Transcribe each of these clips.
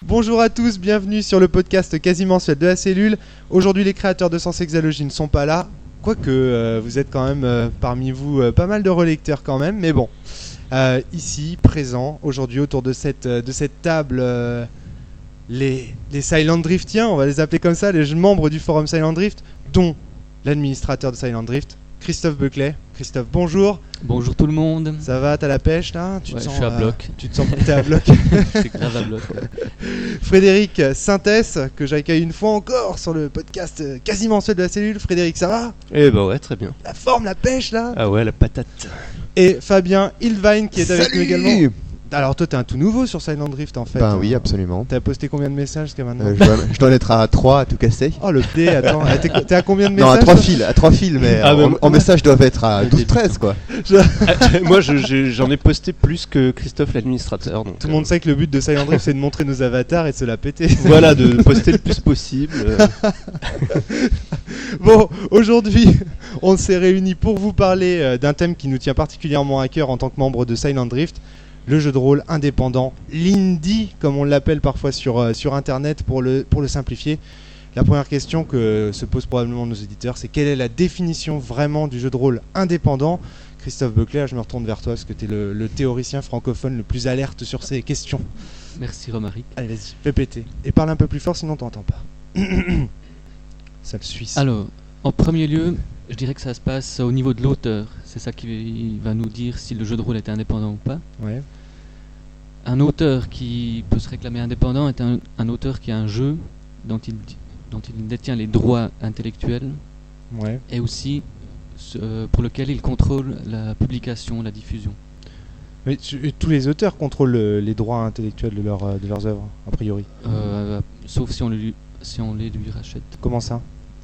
Bonjour à tous, bienvenue sur le podcast quasi mensuel de la cellule. Aujourd'hui les créateurs de Sens Exalogie ne sont pas là, quoique vous êtes quand même parmi vous pas mal de relecteurs quand même, mais bon. Ici, présents, aujourd'hui autour de cette table, les Silent Driftiens, on va les appeler comme ça, les membres du forum Silent Drift, dont l'administrateur de Silent Drift, Christophe Beclet. Christophe, bonjour. Bonjour tout le monde. Ça va, t'as la pêche là? Je suis à bloc. Tu te sens t'es à bloc? Je suis grave à bloc. Ouais. Frédéric Sintès, que j'accueille une fois encore sur le podcast quasi mensuel de la cellule. Frédéric, ça va? Eh bah ouais, très bien. La forme, la pêche là? Ah ouais, la patate. Et Fabien Ilvine qui est avec nous Salut. également. Alors toi t'es un tout nouveau sur Silent Drift en fait. Ben oui, absolument. T'as posté combien de messages jusqu'à maintenant? Je dois en être à 3 à tout casser. Oh le P, attends, t'es à combien de Non, messages? à 3 fils, mais Ah, en message doivent être à 12-13 quoi. Moi, j'en ai posté plus que Christophe l'administrateur. Donc, Tout le monde sait que le but de Silent Drift c'est de montrer nos avatars et de se la péter. voilà, de poster le plus possible. Bon, aujourd'hui, on s'est réunis pour vous parler d'un thème qui nous tient particulièrement à cœur en tant que membre de Silent Drift, le jeu de rôle indépendant, l'indie, comme on l'appelle parfois sur Internet pour le simplifier. La première question que se posent probablement nos éditeurs, c'est quelle est la définition vraiment du jeu de rôle indépendant? Christophe Becler, je me retourne vers toi parce que tu es le théoricien francophone le plus alerte sur ces questions. Merci Romaric. Allez, vas-y, fais péter. Et parle un peu plus fort sinon t'entends pas. Sale Suisse. Alors, en premier lieu, je dirais que ça se passe au niveau de l'auteur. C'est ça qui va nous dire si le jeu de rôle est indépendant ou pas. Ouais. Un auteur qui peut se réclamer indépendant est un auteur qui a un jeu dont il détient les droits intellectuels Ouais. et aussi pour lequel il contrôle la publication, la diffusion. Mais tous les auteurs contrôlent les droits intellectuels de leurs œuvres, a priori. Sauf si on les lui rachète. Comment ça?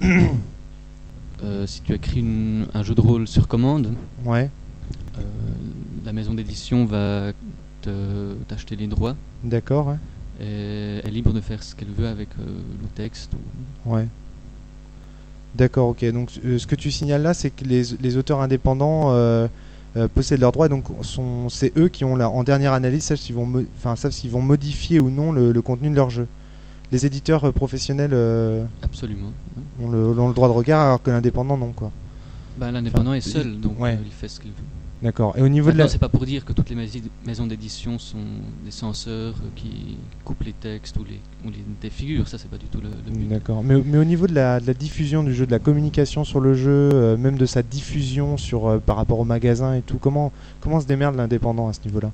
Si tu écris un jeu de rôle sur commande, Ouais, la maison d'édition va t'acheter les droits d'accord, ouais. et est libre de faire ce qu'elle veut avec le texte. Ouais. D'accord, ok. Donc ce que tu signales là, c'est que les auteurs indépendants possèdent leurs droits, donc c'est eux qui ont en dernière analyse savent s'ils vont modifier ou non le contenu de leur jeu. Les éditeurs professionnels Absolument. ont le droit de regard, alors que l'indépendant non, quoi. L'indépendant est seul, donc ouais. il fait ce qu'il veut. D'accord. Et au niveau de Maintenant, la... c'est pas pour dire que toutes les maisons d'édition sont des censeurs qui coupent les textes ou les défigurent, ça c'est pas du tout le but. D'accord. Mais au niveau de la diffusion du jeu, de la communication sur le jeu, même de sa diffusion par rapport au magasin et tout, comment se démerde l'indépendant à ce niveau-là?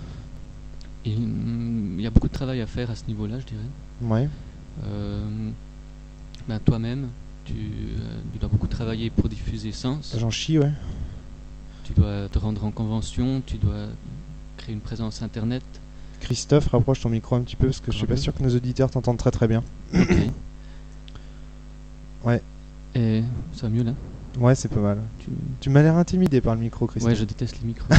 Il y a beaucoup de travail à faire à ce niveau-là, je dirais. Ouais. Toi-même, tu dois beaucoup travailler pour diffuser Sens. J'en chie, ouais. Tu dois te rendre en convention, tu dois créer une présence internet. Christophe, rapproche ton micro un petit peu parce que je suis pas sûr que nos auditeurs t'entendent très très bien. Ok. Ouais. Et ça va mieux là? Ouais, c'est pas mal. Tu m'as l'air intimidé par le micro, Christophe. Ouais, je déteste les micros.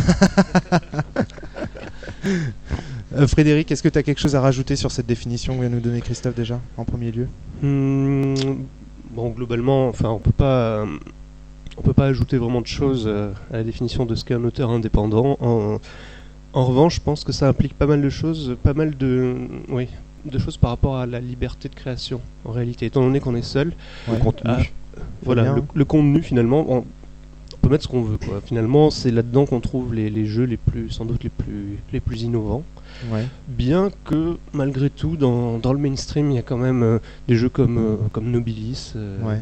Frédéric, est-ce que tu as quelque chose à rajouter sur cette définition que vient nous donner Christophe déjà, en premier lieu? Bon, globalement, enfin, on peut pas ajouter vraiment de choses à la définition de ce qu'est un auteur indépendant. En revanche, je pense que ça implique pas mal de choses, de choses par rapport à la liberté de création, en réalité. Étant donné qu'on est seul, Ouais. Le contenu. voilà, le contenu, finalement, on peut mettre ce qu'on veut, quoi. Finalement, c'est là-dedans qu'on trouve les jeux sans doute les plus innovants. Ouais. Bien que, malgré tout, dans le mainstream, il y a quand même des jeux comme Nobilis. Ouais.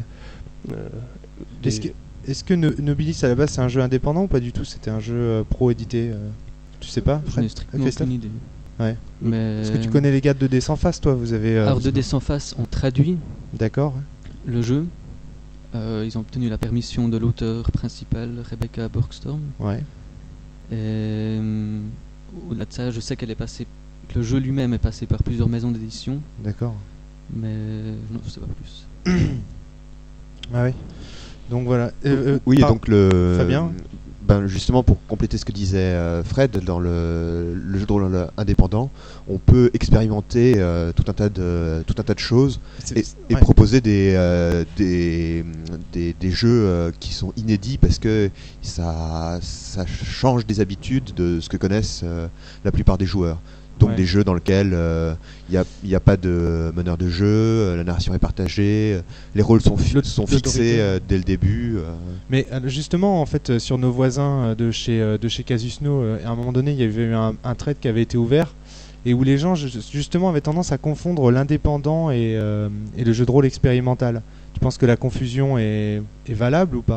Est-ce que Nobilis à la base c'est un jeu indépendant ou pas du tout? C'était un jeu pro-édité tu sais pas, Je Fred? n'ai strictement Christophe aucune idée. Ouais. Mais Est-ce que tu connais les gars de 2D sans face, toi? Vous avez. alors 2D sans face ont traduit D'accord. le jeu. Ils ont obtenu la permission de l'auteur principal, Rebecca Borgstorm. Ouais. Et au-delà de ça, je sais que le jeu lui-même est passé par plusieurs maisons d'édition, D'accord. mais non, je sais pas plus. Ah oui. Donc voilà. Oui, et donc Fabien? Justement, pour compléter ce que disait Fred, dans le jeu de rôle indépendant, on peut expérimenter tout un tas de choses et proposer des jeux qui sont inédits parce que ça change des habitudes de ce que connaissent la plupart des joueurs. Donc Ouais. des jeux dans lesquels il n'y a pas de meneur de jeu, la narration est partagée, les rôles sont fixés l'autorité. dès le début. Mais justement, en fait, sur nos voisins de chez Casusno, à un moment donné, il y avait eu un thread qui avait été ouvert et où les gens justement avaient tendance à confondre l'indépendant et le jeu de rôle expérimental. Tu penses que la confusion est valable ou pas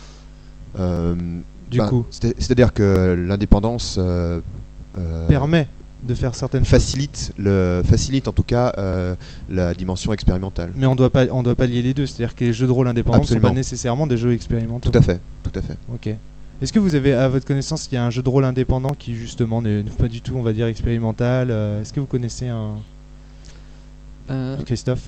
du coup C'est-à-dire que l'indépendance permet de faire certaines choses. facilite en tout cas la dimension expérimentale. Mais on doit pas lier les deux. C'est-à-dire que les jeux de rôle indépendants ne sont Absolument. pas nécessairement des jeux expérimentaux. Tout à fait. Ok. Est-ce que vous avez, à votre connaissance, il y a un jeu de rôle indépendant qui justement n'est pas du tout, on va dire, expérimental Est-ce que vous connaissez un Christophe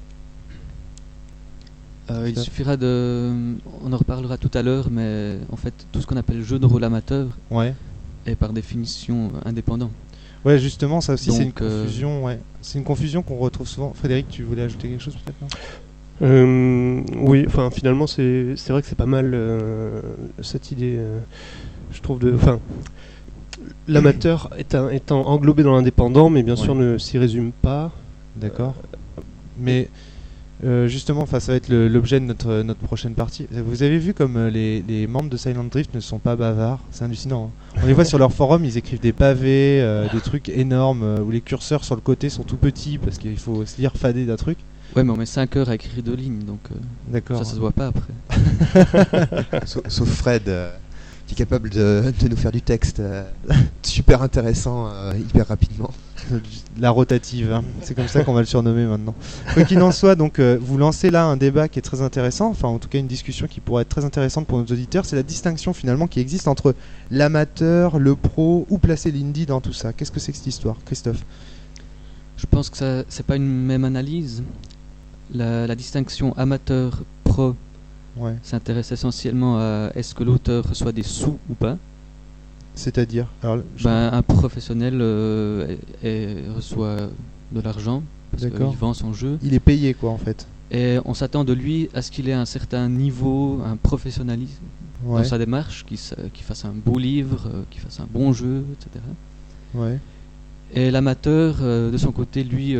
Il suffira on en reparlera tout à l'heure, mais en fait, tout ce qu'on appelle jeu de rôle amateur Ouais. est par définition indépendant. Ouais, justement, ça aussi, c'est une Donc, confusion. Ouais. C'est une confusion qu'on retrouve souvent. Frédéric, tu voulais ajouter quelque chose peut-être non Oui, enfin finalement c'est vrai que c'est pas mal cette idée, je trouve enfin l'amateur étant englobé dans l'indépendant, mais bien sûr ne s'y résume pas. D'accord. Mais justement, ça va être l'objet de notre prochaine partie. Vous avez vu comme les membres de Silent Drift ne sont pas bavards, c'est hallucinant. Hein. On les voit sur leur forum, ils écrivent des pavés, des trucs énormes où les curseurs sur le côté sont tout petits parce qu'il faut se lire fader d'un truc. Ouais, mais on met 5 heures à écrire 2 lignes, donc D'accord. ça se voit pas après. Sauf Fred, qui est capable de nous faire du texte super intéressant hyper rapidement. La rotative, hein. C'est comme ça qu'on va le surnommer maintenant. Quoi qu'il en soit, donc vous lancez là un débat qui est très intéressant, enfin en tout cas une discussion qui pourrait être très intéressante pour nos auditeurs, c'est la distinction finalement qui existe entre l'amateur, le pro, ou placer l'indie dans tout ça. Qu'est-ce que c'est que cette histoire, Christophe? Je pense que c'est pas une même analyse. La distinction amateur-pro Ouais. s'intéresse essentiellement à est-ce que l'auteur reçoit des sous ou pas. C'est-à-dire alors, Un professionnel reçoit de l'argent parce D'accord. qu'il vend son jeu. il est payé quoi en fait. Et on s'attend de lui à ce qu'il ait un certain niveau, un professionnalisme Ouais. dans sa démarche, qu'il fasse un beau livre, qu'il fasse un bon jeu, etc. Ouais. Et l'amateur, de son côté, lui,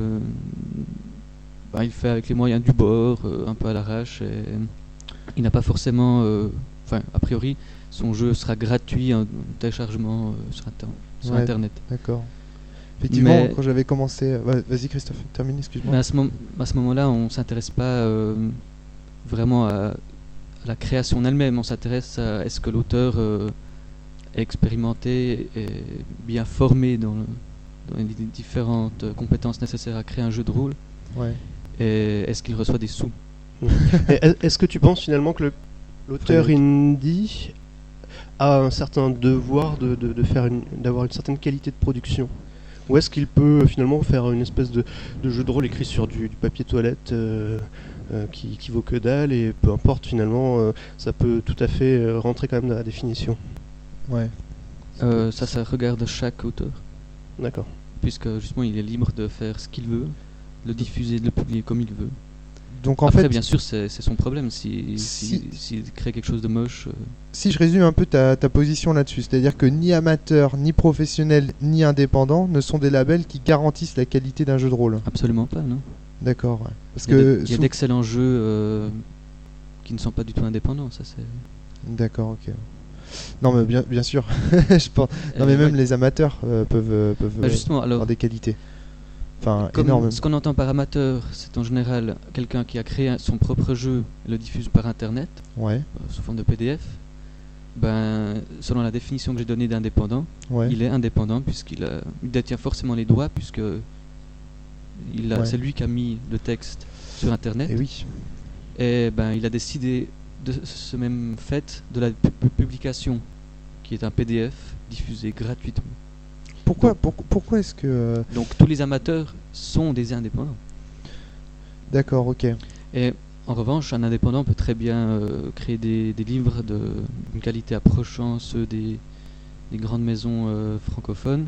il fait avec les moyens du bord, un peu à l'arrache. Et il n'a pas forcément... a priori, son jeu sera gratuit en téléchargement sur Ouais. Internet. D'accord. Effectivement, Mais- quand j'avais commencé, vas-y Christophe, termine, excuse-moi. Mais à ce moment-là, on ne s'intéresse pas vraiment à la création en elle-même. On s'intéresse à est-ce que l'auteur est expérimenté et bien formé dans les différentes compétences nécessaires à créer un jeu de rôle. Ouais. Et est-ce qu'il reçoit des sous? Et est-ce que tu penses finalement que l'auteur indie a un certain devoir d'avoir une certaine qualité de production? Ou est-ce qu'il peut finalement faire une espèce de jeu de rôle écrit sur du papier toilette qui vaut que dalle, et peu importe finalement, ça peut tout à fait rentrer quand même dans la définition. Ouais. Ça regarde chaque auteur, D'accord. puisque justement il est libre de faire ce qu'il veut, de le diffuser, de le publier comme il veut. Donc en Après, fait, bien sûr, c'est son problème s'il crée quelque chose de moche. si je résume un peu ta position là-dessus, c'est-à-dire que ni amateur, ni professionnel, ni indépendant ne sont des labels qui garantissent la qualité d'un jeu de rôle. Absolument pas, non. D'accord, ouais. Parce Il y a que il y a d'excellents jeux qui ne sont pas du tout indépendants, ça c'est. D'accord, ok. Non, mais bien sûr. Je pense... Non, mais même les amateurs peuvent justement, alors, avoir des qualités. Enfin, comme énormes. ce qu'on entend par amateur, c'est en général quelqu'un qui a créé son propre jeu et le diffuse par internet, Ouais, sous forme de PDF. Selon la définition que j'ai donnée d'indépendant, ouais. il est indépendant puisqu'il détient forcément les droits, puisque c'est lui qui a mis le texte sur internet. Et oui. Et il a décidé de ce même fait de la publication, qui est un PDF diffusé gratuitement. Pourquoi est-ce que... Donc tous les amateurs sont des indépendants. D'accord, ok. Et en revanche, un indépendant peut très bien créer des livres d'une qualité approchant ceux des grandes maisons francophones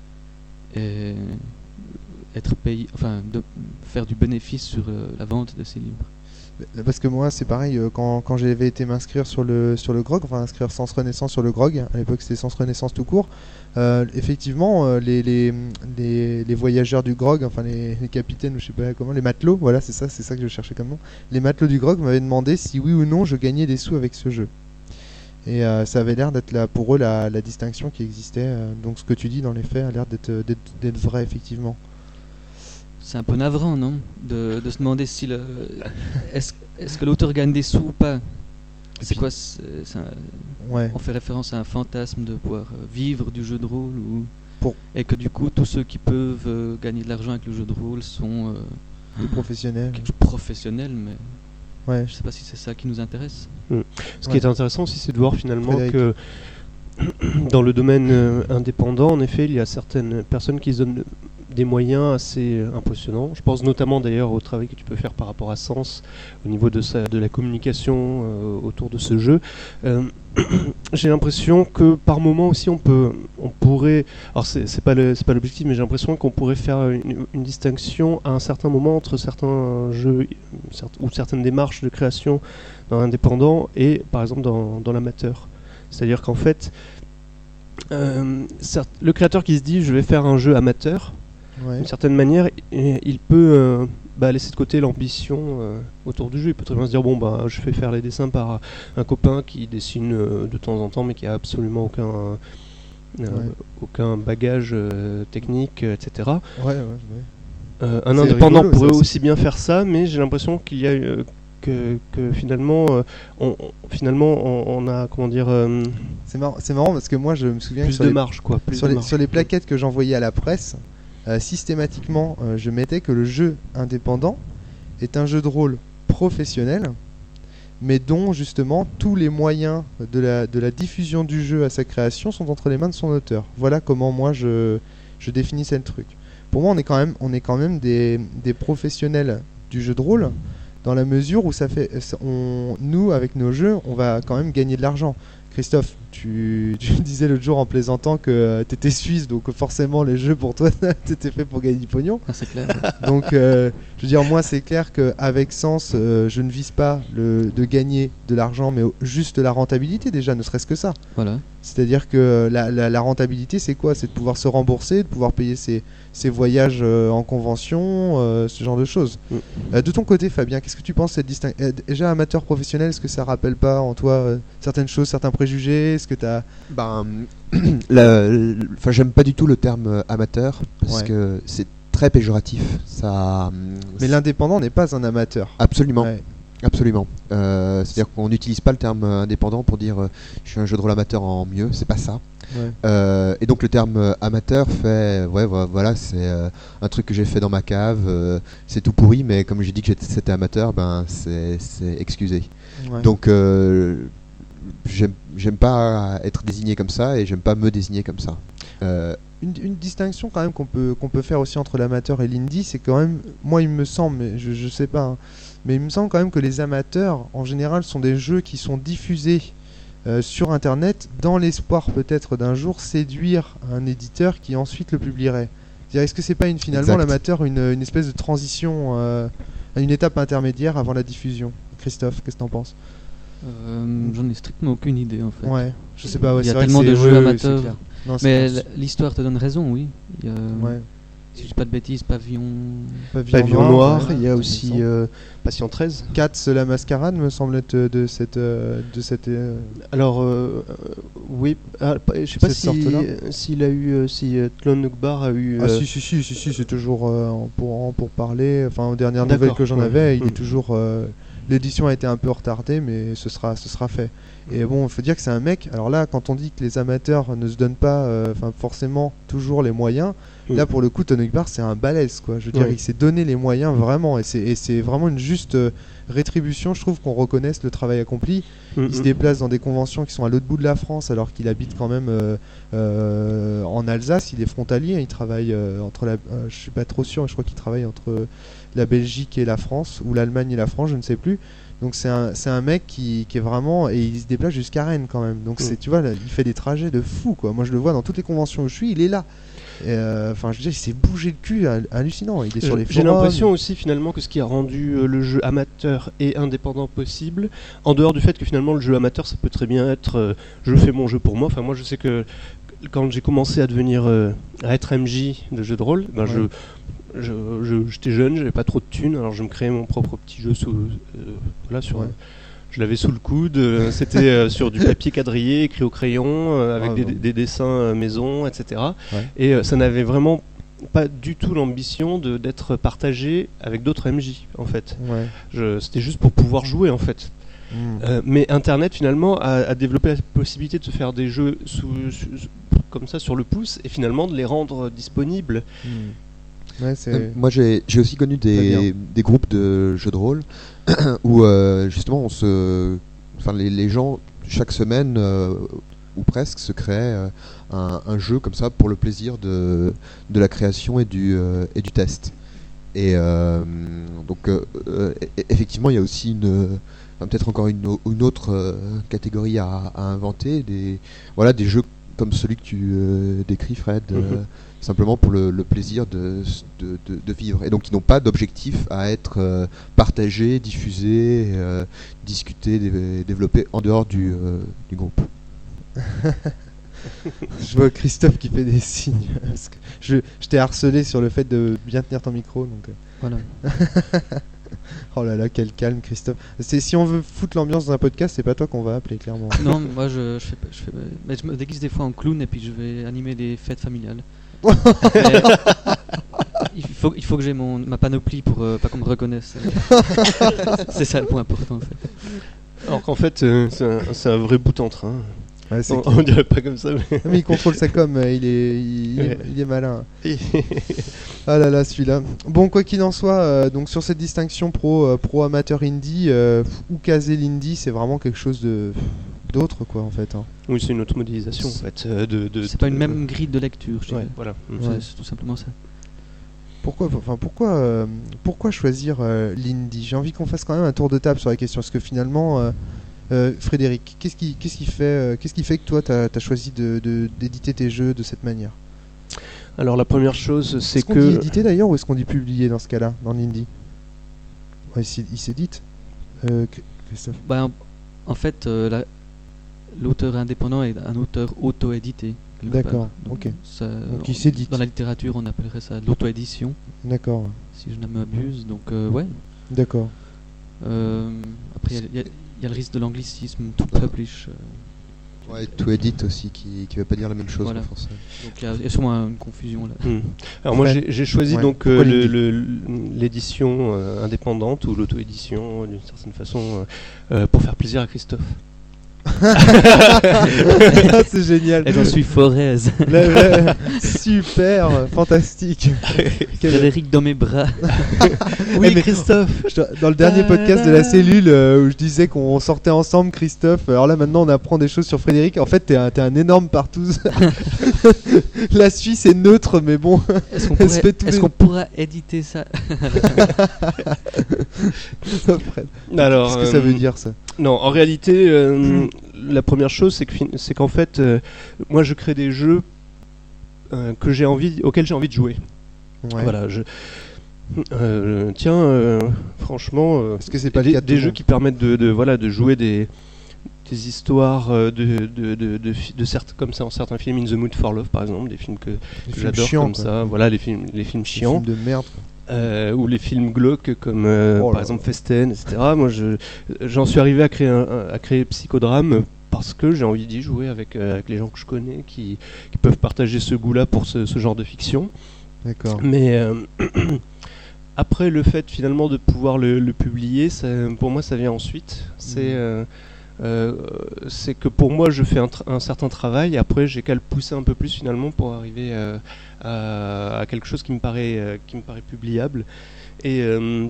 et être payé, de faire du bénéfice sur la vente de ces livres. Parce que moi, c'est pareil, quand j'avais été m'inscrire sur le GROG, enfin inscrire Sens Renaissance sur le GROG, à l'époque c'était Sens Renaissance tout court, effectivement, les voyageurs du GROG, enfin les capitaines, ou je sais pas comment, les matelots, voilà, c'est ça que je cherchais comme nom, les matelots du GROG m'avaient demandé si oui ou non je gagnais des sous avec ce jeu. Et ça avait l'air d'être là pour eux la distinction qui existait. Donc ce que tu dis dans les faits a l'air d'être vrai, effectivement. C'est un peu navrant, non, de se demander si est-ce que l'auteur gagne des sous ou pas. C'est quoi Ouais. On fait référence à un fantasme de pouvoir vivre du jeu de rôle et que du coup tous ceux qui peuvent gagner de l'argent avec le jeu de rôle sont des professionnels. Quelque chose de professionnel, mais ouais. Je sais pas si c'est ça qui nous intéresse. Ce qui est intéressant aussi, c'est de voir finalement que dans le domaine indépendant, en effet, il y a certaines personnes qui se donnent des moyens assez impressionnants. Je pense notamment d'ailleurs au travail que tu peux faire par rapport à Sens au niveau de la communication autour de ce jeu. J'ai l'impression que par moment aussi on pourrait, alors c'est pas l'objectif, mais j'ai l'impression qu'on pourrait faire une distinction à un certain moment entre certains jeux ou certaines démarches de création dans l'indépendant et par exemple dans l'amateur. C'est-à-dire qu'en fait, le créateur qui se dit je vais faire un jeu amateur, d'une certaine manière, il peut laisser de côté l'ambition autour du jeu. Il peut très bien se dire je vais faire les dessins par un copain qui dessine de temps en temps mais qui a absolument aucun bagage technique, etc. Un indépendant rigolo, pourrait aussi bien faire ça, mais j'ai l'impression qu'il y a que finalement on a comment dire c'est marrant parce que moi je me souviens plus de marge quoi. Sur les plaquettes que j'envoyais à la presse, systématiquement je mettais que le jeu indépendant est un jeu de rôle professionnel, mais dont justement tous les moyens de la diffusion du jeu à sa création sont entre les mains de son auteur. Voilà comment moi je définissais le truc. Pour moi on est quand même des professionnels du jeu de rôle, dans la mesure où nous avec nos jeux on va quand même gagner de l'argent. Christophe, tu disais l'autre jour en plaisantant que t'étais suisse, donc forcément les jeux pour toi t'étais fait pour gagner du pognon. Ah, c'est clair. Donc je veux dire, moi c'est clair qu'avec Sens je ne vise pas de gagner de l'argent, mais juste la rentabilité déjà, ne serait-ce que ça. Voilà. C'est-à-dire que la rentabilité c'est quoi? C'est de pouvoir se rembourser, de pouvoir payer ses voyages en convention, ce genre de choses. De ton côté Fabien, qu'est-ce que tu penses cette distinction? Déjà amateur professionnel, est-ce que ça rappelle pas en toi certaines choses, certains préjugés? Est-ce que t'as... j'aime pas du tout le terme amateur parce que c'est très péjoratif. Mais l'indépendant n'est pas un amateur. Absolument. Ouais. Absolument. C'est-à-dire qu'on n'utilise pas le terme indépendant pour dire je suis un jeu de rôle amateur en mieux, c'est pas ça. Ouais. Et donc le terme amateur fait, voilà, c'est un truc que j'ai fait dans ma cave, c'est tout pourri, mais comme j'ai dit que c'était amateur, c'est excusé. Ouais. Donc j'aime pas être désigné comme ça et j'aime pas me désigner comme ça. Une distinction quand même qu'on peut faire aussi entre l'amateur et l'indie, c'est quand même, moi il me semble, mais je sais pas, hein, mais il me semble quand même que les amateurs en général sont des jeux qui sont diffusés sur internet dans l'espoir peut-être d'un jour séduire un éditeur qui ensuite le publierait. C'est-à-dire, est-ce que c'est pas finalement l'amateur une espèce de transition, une étape intermédiaire avant la diffusion? Christophe, qu'est-ce que t'en penses? J'en ai strictement aucune idée en fait. Ouais, je sais pas. Il y a tellement de jeux amateurs. Non, mais l'histoire te donne raison, oui. Si je dis pas de bêtises, Pavillon Noir, il y a aussi Patient 13. Katz la Mascarade me semble être de cette alors oui, je sais pas s'il a eu si Tlon Nukbar a eu si c'est toujours pour parler, enfin aux dernières nouvelles que j'en avais, il est toujours l'édition a été un peu retardée, mais ce sera fait. Et bon, il faut dire que c'est un mec. Alors là, quand on dit que les amateurs ne se donnent pas, forcément toujours les moyens, là pour le coup, Tony Bar c'est un balèze, quoi. Je veux dire, il s'est donné les moyens vraiment, et c'est vraiment une juste rétribution. Je trouve qu'on reconnaisse le travail accompli. Il se déplace dans des conventions qui sont à l'autre bout de la France, alors qu'il habite quand même en Alsace. Il est frontalier. Il travaille entre je suis pas trop sûr, mais je crois qu'il travaille entre la Belgique et la France, ou l'Allemagne et la France, je ne sais plus. Donc c'est un mec qui est vraiment, et il se déplace jusqu'à Rennes quand même. Donc tu vois, là, il fait des trajets de fou, quoi. Moi je le vois dans toutes les conventions où je suis, il est là. Enfin, je veux dire, il s'est bougé le cul, hallucinant. Il est sur les J'ai forums. l'impression aussi finalement que ce qui a rendu le jeu amateur et indépendant possible, en dehors du fait que finalement le jeu amateur ça peut très bien être je fais mon jeu pour moi. Enfin moi je sais que quand j'ai commencé à devenir à être MJ de jeux de rôle, ben j'étais jeune, j'avais pas trop de thunes, alors je me créais mon propre petit jeu je l'avais sous le coude, c'était sur du papier quadrillé, écrit au crayon, avec des dessins maison, etc. Ouais. Et ça n'avait vraiment pas du tout l'ambition d'être partagé avec d'autres MJ, en fait. Ouais. C'était juste pour pouvoir jouer, en fait. Mais Internet, finalement, a développé la possibilité de se faire des jeux comme ça sur le pouce, et finalement de les rendre disponibles. Ouais, moi j'ai aussi connu des groupes de jeux de rôle où justement les gens chaque semaine ou presque se créaient un jeu comme ça pour le plaisir de la création et du test. Et donc effectivement il y a aussi peut-être encore une autre catégorie à inventer, des jeux comme celui que tu décris, Fred, simplement pour le plaisir de vivre, et donc qui n'ont pas d'objectif à être partagés, diffusés, discutés, développés en dehors du groupe. Je vois Christophe qui fait des signes. Parce que je t'ai harcelé sur le fait de bien tenir ton micro, donc. Voilà. Oh là là, quel calme, Christophe. Si on veut foutre l'ambiance dans un podcast, c'est pas toi qu'on va appeler, clairement. Non, moi je me déguise des fois en clown et puis je vais animer des fêtes familiales. Il faut que j'ai ma panoplie pour pas qu'on me reconnaisse. C'est ça le point important en fait. Alors qu'en fait, c'est un vrai bout en train. Ouais, on dirait pas comme ça, mais il contrôle sa com, il est malin. Ah là là, celui-là. Bon, quoi qu'il en soit, donc sur cette distinction pro amateur indie ou casé l'indie, c'est vraiment quelque chose d'autre, quoi, en fait. Hein. Oui, c'est une autre modélisation, en fait. C'est pas une même grille de lecture, je dirais. Voilà. C'est tout simplement ça. Pourquoi choisir l'indie ? J'ai envie qu'on fasse quand même un tour de table sur la question, parce que finalement, Frédéric, qu'est-ce qui fait que toi, t'as choisi d'éditer tes jeux de cette manière ? Alors la première chose, c'est est-ce qu'on dit éditer d'ailleurs, ou est-ce qu'on dit publier dans ce cas-là, dans l'indie ? Ouais, il s'édite, Christophe. En fait, l'auteur indépendant est un auteur auto-édité. D'accord, ok. Donc il s'édite. Dans la littérature, on appellerait ça l'auto-édition. D'accord. Si je ne m'abuse, donc ouais. D'accord. Après, il y a le risque de l'anglicisme, to publish. Ouais, to edit aussi, qui veut pas dire la même chose en français. Donc il y a sûrement une confusion là. Alors moi j'ai choisi donc l'édition indépendante ou l'auto-édition d'une certaine façon pour faire plaisir à Christophe. C'est génial. Et j'en suis foraise. Super, fantastique. Frédéric dans mes bras. Oui, Christophe. Dans le dernier podcast de la cellule où je disais qu'on sortait ensemble, Christophe. Alors là, maintenant, on apprend des choses sur Frédéric. En fait, t'es un énorme partouze. La Suisse est neutre, mais bon. Est-ce qu'on pourra éditer ça? Alors, qu'est-ce que ça veut dire ça? Non, en réalité, la première chose, c'est qu'en fait, moi, je crée des jeux auxquels j'ai envie de jouer. Ouais. Voilà, franchement, est-ce que c'est pas des jeux qui permettent de jouer des histoires de certes comme ça en certains films, In the Mood for Love par exemple, des films que j'adore comme ça, voilà, les films chiants, des films de merde. Ou les films glauques comme par exemple Festen, etc. Moi j'en suis arrivé à créer Psychodrame parce que j'ai envie d'y jouer avec les gens que je connais qui peuvent partager ce goût-là pour ce genre de fiction. D'accord. Mais après le fait finalement de pouvoir le publier, pour moi ça vient ensuite. C'est que pour moi je fais un certain travail, après j'ai qu'à le pousser un peu plus finalement pour arriver à quelque chose qui me paraît publiable. Et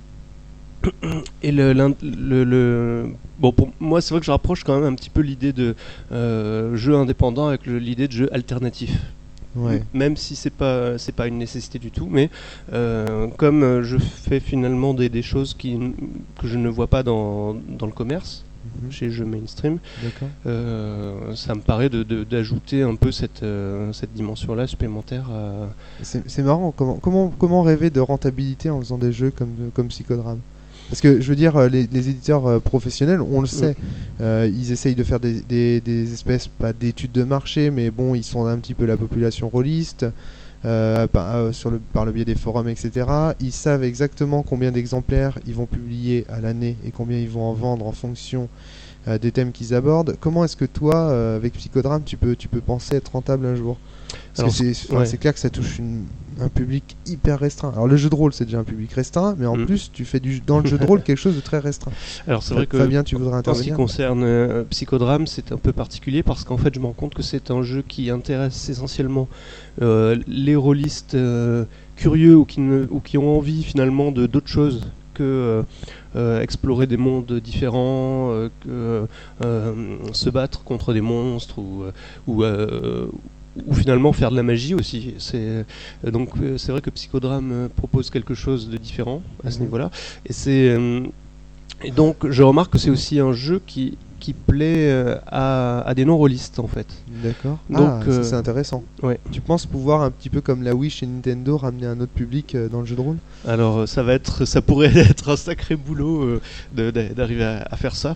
bon, pour moi c'est vrai que je rapproche quand même un petit peu l'idée de jeu indépendant avec l'idée de jeu alternatif. Ouais. Même si c'est pas une nécessité du tout, mais comme je fais finalement des choses que je ne vois pas dans le commerce, chez les jeux mainstream. D'accord. Ça me paraît d'ajouter un peu cette dimension-là supplémentaire. C'est marrant, comment rêver de rentabilité en faisant des jeux comme Psychodrame? Parce que je veux dire, les éditeurs professionnels, on le sait, ils essayent de faire des espèces, pas d'études de marché, mais bon, ils sondent un petit peu la population rôliste, par le biais des forums, etc. Ils savent exactement combien d'exemplaires ils vont publier à l'année et combien ils vont en vendre en fonction des thèmes qu'ils abordent. Comment est-ce que toi, avec Psychodrame, tu peux penser être rentable un jour? Parce que c'est clair que ça touche un public hyper restreint. Alors le jeu de rôle, c'est déjà un public restreint, mais en plus tu fais dans le jeu de rôle quelque chose de très restreint. Alors c'est vrai que Fabien, tu voudrais en intervenir? ce qui concerne Psychodrame, c'est un peu particulier parce qu'en fait je me rends compte que c'est un jeu qui intéresse essentiellement les rôlistes curieux ou qui ont envie finalement de d'autres choses que explorer des mondes différents, se battre contre des monstres ou finalement faire de la magie aussi. Donc c'est vrai que Psychodrame propose quelque chose de différent à ce niveau-là. Et donc je remarque que c'est aussi un jeu qui plaît à des non-rôlistes en fait. D'accord. Donc ça, c'est intéressant. Ouais. Tu penses pouvoir un petit peu comme la Wii chez Nintendo ramener un autre public dans le jeu de rôle? Alors ça pourrait être un sacré boulot d'arriver à faire ça.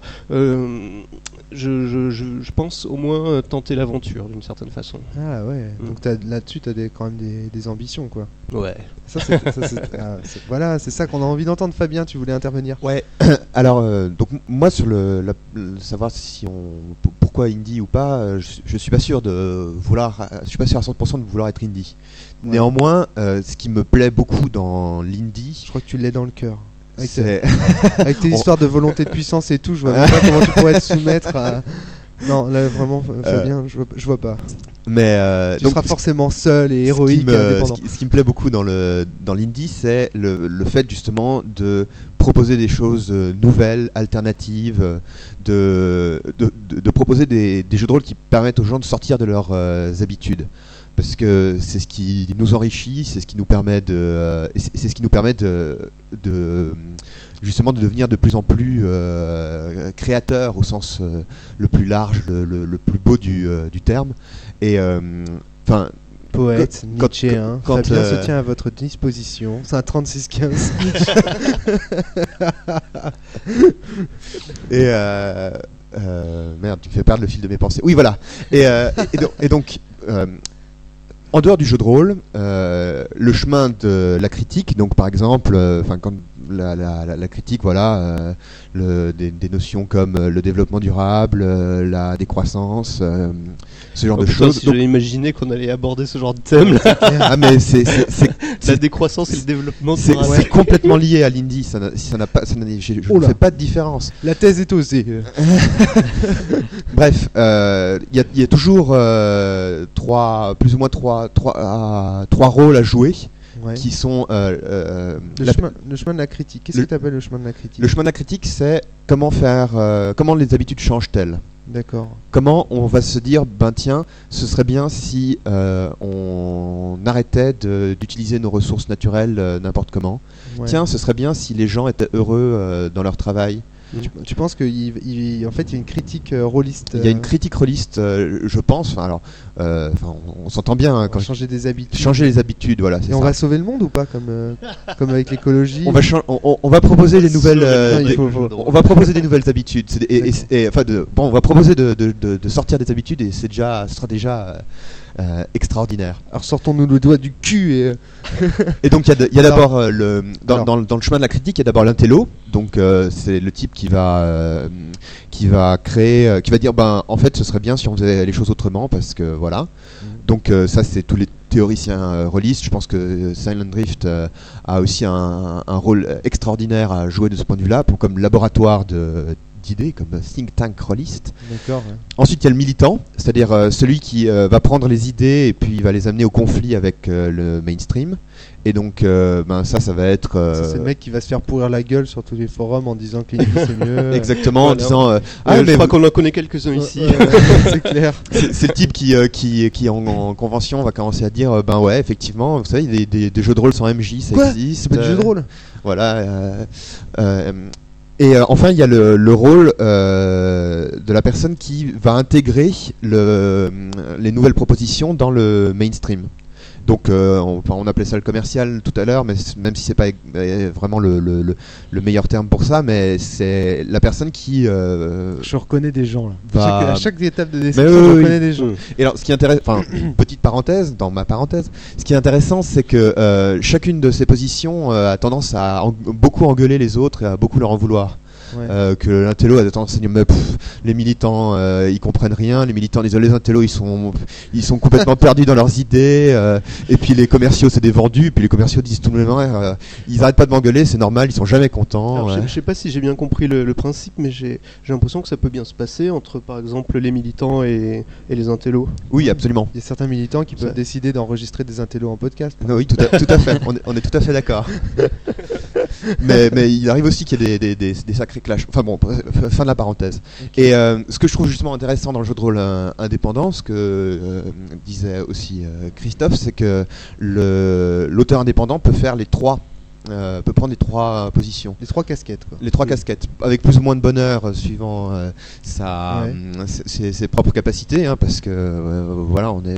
Je pense au moins tenter l'aventure d'une certaine façon. Ah ouais. Donc là-dessus t'as quand même des ambitions, quoi. Ouais. Voilà, c'est ça qu'on a envie d'entendre. Fabien, tu voulais intervenir? Ouais. Alors, donc moi sur savoir si pourquoi indie ou pas, je suis pas sûr je suis pas sûr à 100% de vouloir être indie. Ouais. Néanmoins, ce qui me plaît beaucoup dans l'indie, je crois que tu l'es dans le cœur. Avec tes histoires de volonté de puissance et tout, je vois même pas comment tu pourrais te soumettre à... Non, là vraiment, Fabien, je vois pas. Mais tu seras forcément seul et héroïque. Ce qui me plaît beaucoup dans l'indie, c'est le fait justement de proposer des choses nouvelles, alternatives, de proposer des jeux de rôle qui permettent aux gens de sortir de leurs habitudes. Parce que c'est ce qui nous enrichit, c'est ce qui nous permet justement de devenir de plus en plus créateur au sens le plus large, le plus beau du terme. Et enfin. Poète, Nietzschéen, Fabien se tient à votre disposition. C'est un 36-15. Et merde, tu me fais perdre le fil de mes pensées. Oui, voilà. Et donc en dehors du jeu de rôle, le chemin de la critique, donc par exemple, quand la critique, voilà, des notions comme le développement durable, la décroissance, ce genre de choses. Si j'avais imaginé qu'on allait aborder ce genre de thème là. Ah mais c'est la décroissance et le développement durable. C'est complètement lié à l'indie. Je ne fais pas de différence. La thèse est osée. Bref, il y a toujours plus ou moins trois rôles à jouer. Ouais. Qui sont le chemin de la critique. Qu'est-ce que tu appelles le chemin de la critique? Le chemin de la critique, c'est comment les habitudes changent-elles. D'accord. Comment on va se dire, tiens, ce serait bien si on arrêtait d'utiliser nos ressources naturelles n'importe comment. Ouais. Tiens, ce serait bien si les gens étaient heureux dans leur travail. Tu penses qu'en fait il y a une critique rôliste? Il y a une critique rôliste, je pense. On s'entend bien hein, quand changer des habitudes. Changer les habitudes, voilà. Et on va sauver le monde ou pas comme avec l'écologie? On va proposer des nouvelles. On va proposer des nouvelles habitudes. On va proposer de sortir des habitudes et ce sera déjà extraordinaire. Alors sortons-nous le doigt du cul et donc il y a d'abord dans le chemin de la critique, il y a d'abord l'intello. Donc c'est le type qui va créer, qui va dire en fait ce serait bien si on faisait les choses autrement parce que voilà. Donc ça c'est tous les théoriciens rôlistes. Je pense que Silent Drift a aussi un rôle extraordinaire à jouer de ce point de vue-là, comme laboratoire d'idées, comme think tank rôliste. D'accord. Ouais. Ensuite, il y a le militant, c'est-à-dire celui qui va prendre les idées et puis il va les amener au conflit avec le mainstream. Et donc, ça va être. Ça, c'est le mec qui va se faire pourrir la gueule sur tous les forums en disant que c'est mieux. Exactement, en disant. Je crois qu'on en connaît quelques-uns ici. C'est clair. C'est le type qui en convention va commencer à dire ouais, effectivement, vous savez, des jeux de rôle sans MJ, ça existe. C'est pas du jeu de rôle. Voilà. Et enfin, il y a le rôle de la personne qui va intégrer les nouvelles propositions dans le mainstream. Donc on appelait ça le commercial tout à l'heure, mais même si c'est pas vraiment le meilleur terme pour ça, mais c'est la personne qui Je reconnais des gens là. va- À chaque étape de description, je reconnais des gens. Et alors, ce qui intéresse, enfin, petite parenthèse dans ma parenthèse, ce qui est intéressant, c'est que chacune de ces positions a tendance à beaucoup engueuler les autres et à beaucoup leur en vouloir. Ouais. Que l'intello a tendance à dire mais les militants ils comprennent rien, les militants disent les intellos ils sont complètement perdus dans leurs idées, et puis les commerciaux c'est des vendus, et puis les commerciaux disent tout le même ils arrêtent pas de m'engueuler, c'est normal, ils sont jamais contents. Alors, je sais pas si j'ai bien compris le principe, mais j'ai l'impression que ça peut bien se passer entre par exemple les militants et les intellos. Oui, absolument. Il y a certains militants qui peuvent Ça- décider d'enregistrer des intellos en podcast. Non, oui, tout à fait. On est tout à fait d'accord. mais il arrive aussi qu'il y ait des sacrés clashs. Enfin bon, fin de la parenthèse. Et ce que je trouve justement intéressant dans le jeu de rôle indépendant, ce que disait aussi Christophe, c'est que l'auteur indépendant peut faire peut prendre les trois positions. Les 3 casquettes quoi. Les 3 casquettes, avec plus ou moins de bonheur suivant ses propres capacités, hein, parce que voilà, on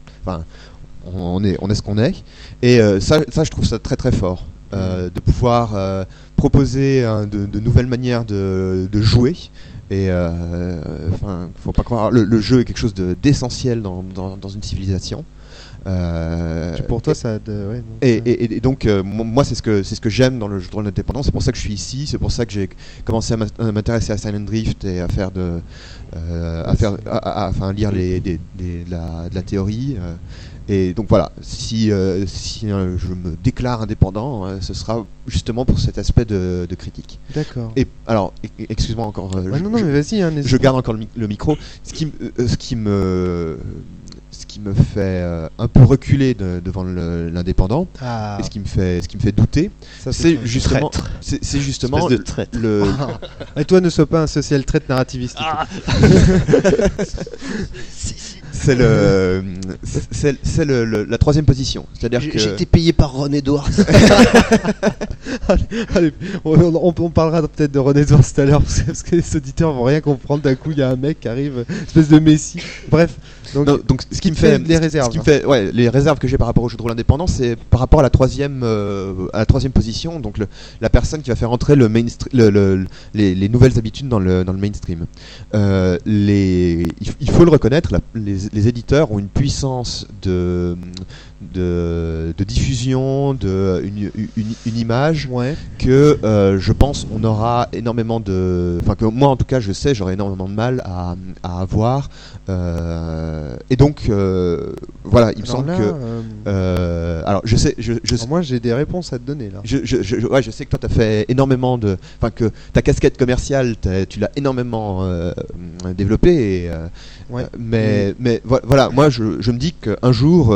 est ce qu'on est. Et ça, je trouve ça très très fort. De pouvoir proposer de nouvelles manières de jouer. Et faut pas croire, le jeu est quelque chose d'essentiel dans une civilisation. Pour toi, ça. Ouais, donc, Et donc, moi, c'est ce que j'aime dans le jeu de rôle indépendant. C'est pour ça que je suis ici. C'est pour ça que j'ai commencé à m'intéresser à Silent Drift et à faire lire de la théorie. Et donc voilà, si je me déclare indépendant, ce sera justement pour cet aspect de critique. D'accord. Et alors, excuse-moi encore. Non, mais vas-y. Hein, je garde encore le micro. Ce qui me fait un peu reculer devant l'indépendant, et ce qui me fait douter, c'est justement Espèce de traître. Et toi, ne sois pas un social trait narrativiste. C'est la troisième position. C'est-à-dire que J'ai été payé par Ron Edwards. Allez, on parlera peut-être de René Edwards tout à l'heure parce que les auditeurs vont rien comprendre. D'un coup, il y a un mec qui arrive, espèce de messie. Bref. Donc ce qui me fait les réserves. Ce qui me fait, les réserves que j'ai par rapport au jeu de rôle indépendant, c'est par rapport à la troisième position, donc la personne qui va faire entrer les nouvelles habitudes dans le mainstream. Il faut le reconnaître, les éditeurs ont une puissance de diffusion, une image que je pense on aura énormément que moi en tout cas je sais j'aurai énormément de mal à avoir. Et donc voilà, il me semble que alors je sais moi j'ai des réponses à te donner là. Je sais que toi t'as fait énormément que ta casquette commerciale tu l'as énormément développée mais voilà, moi je me dis qu'un jour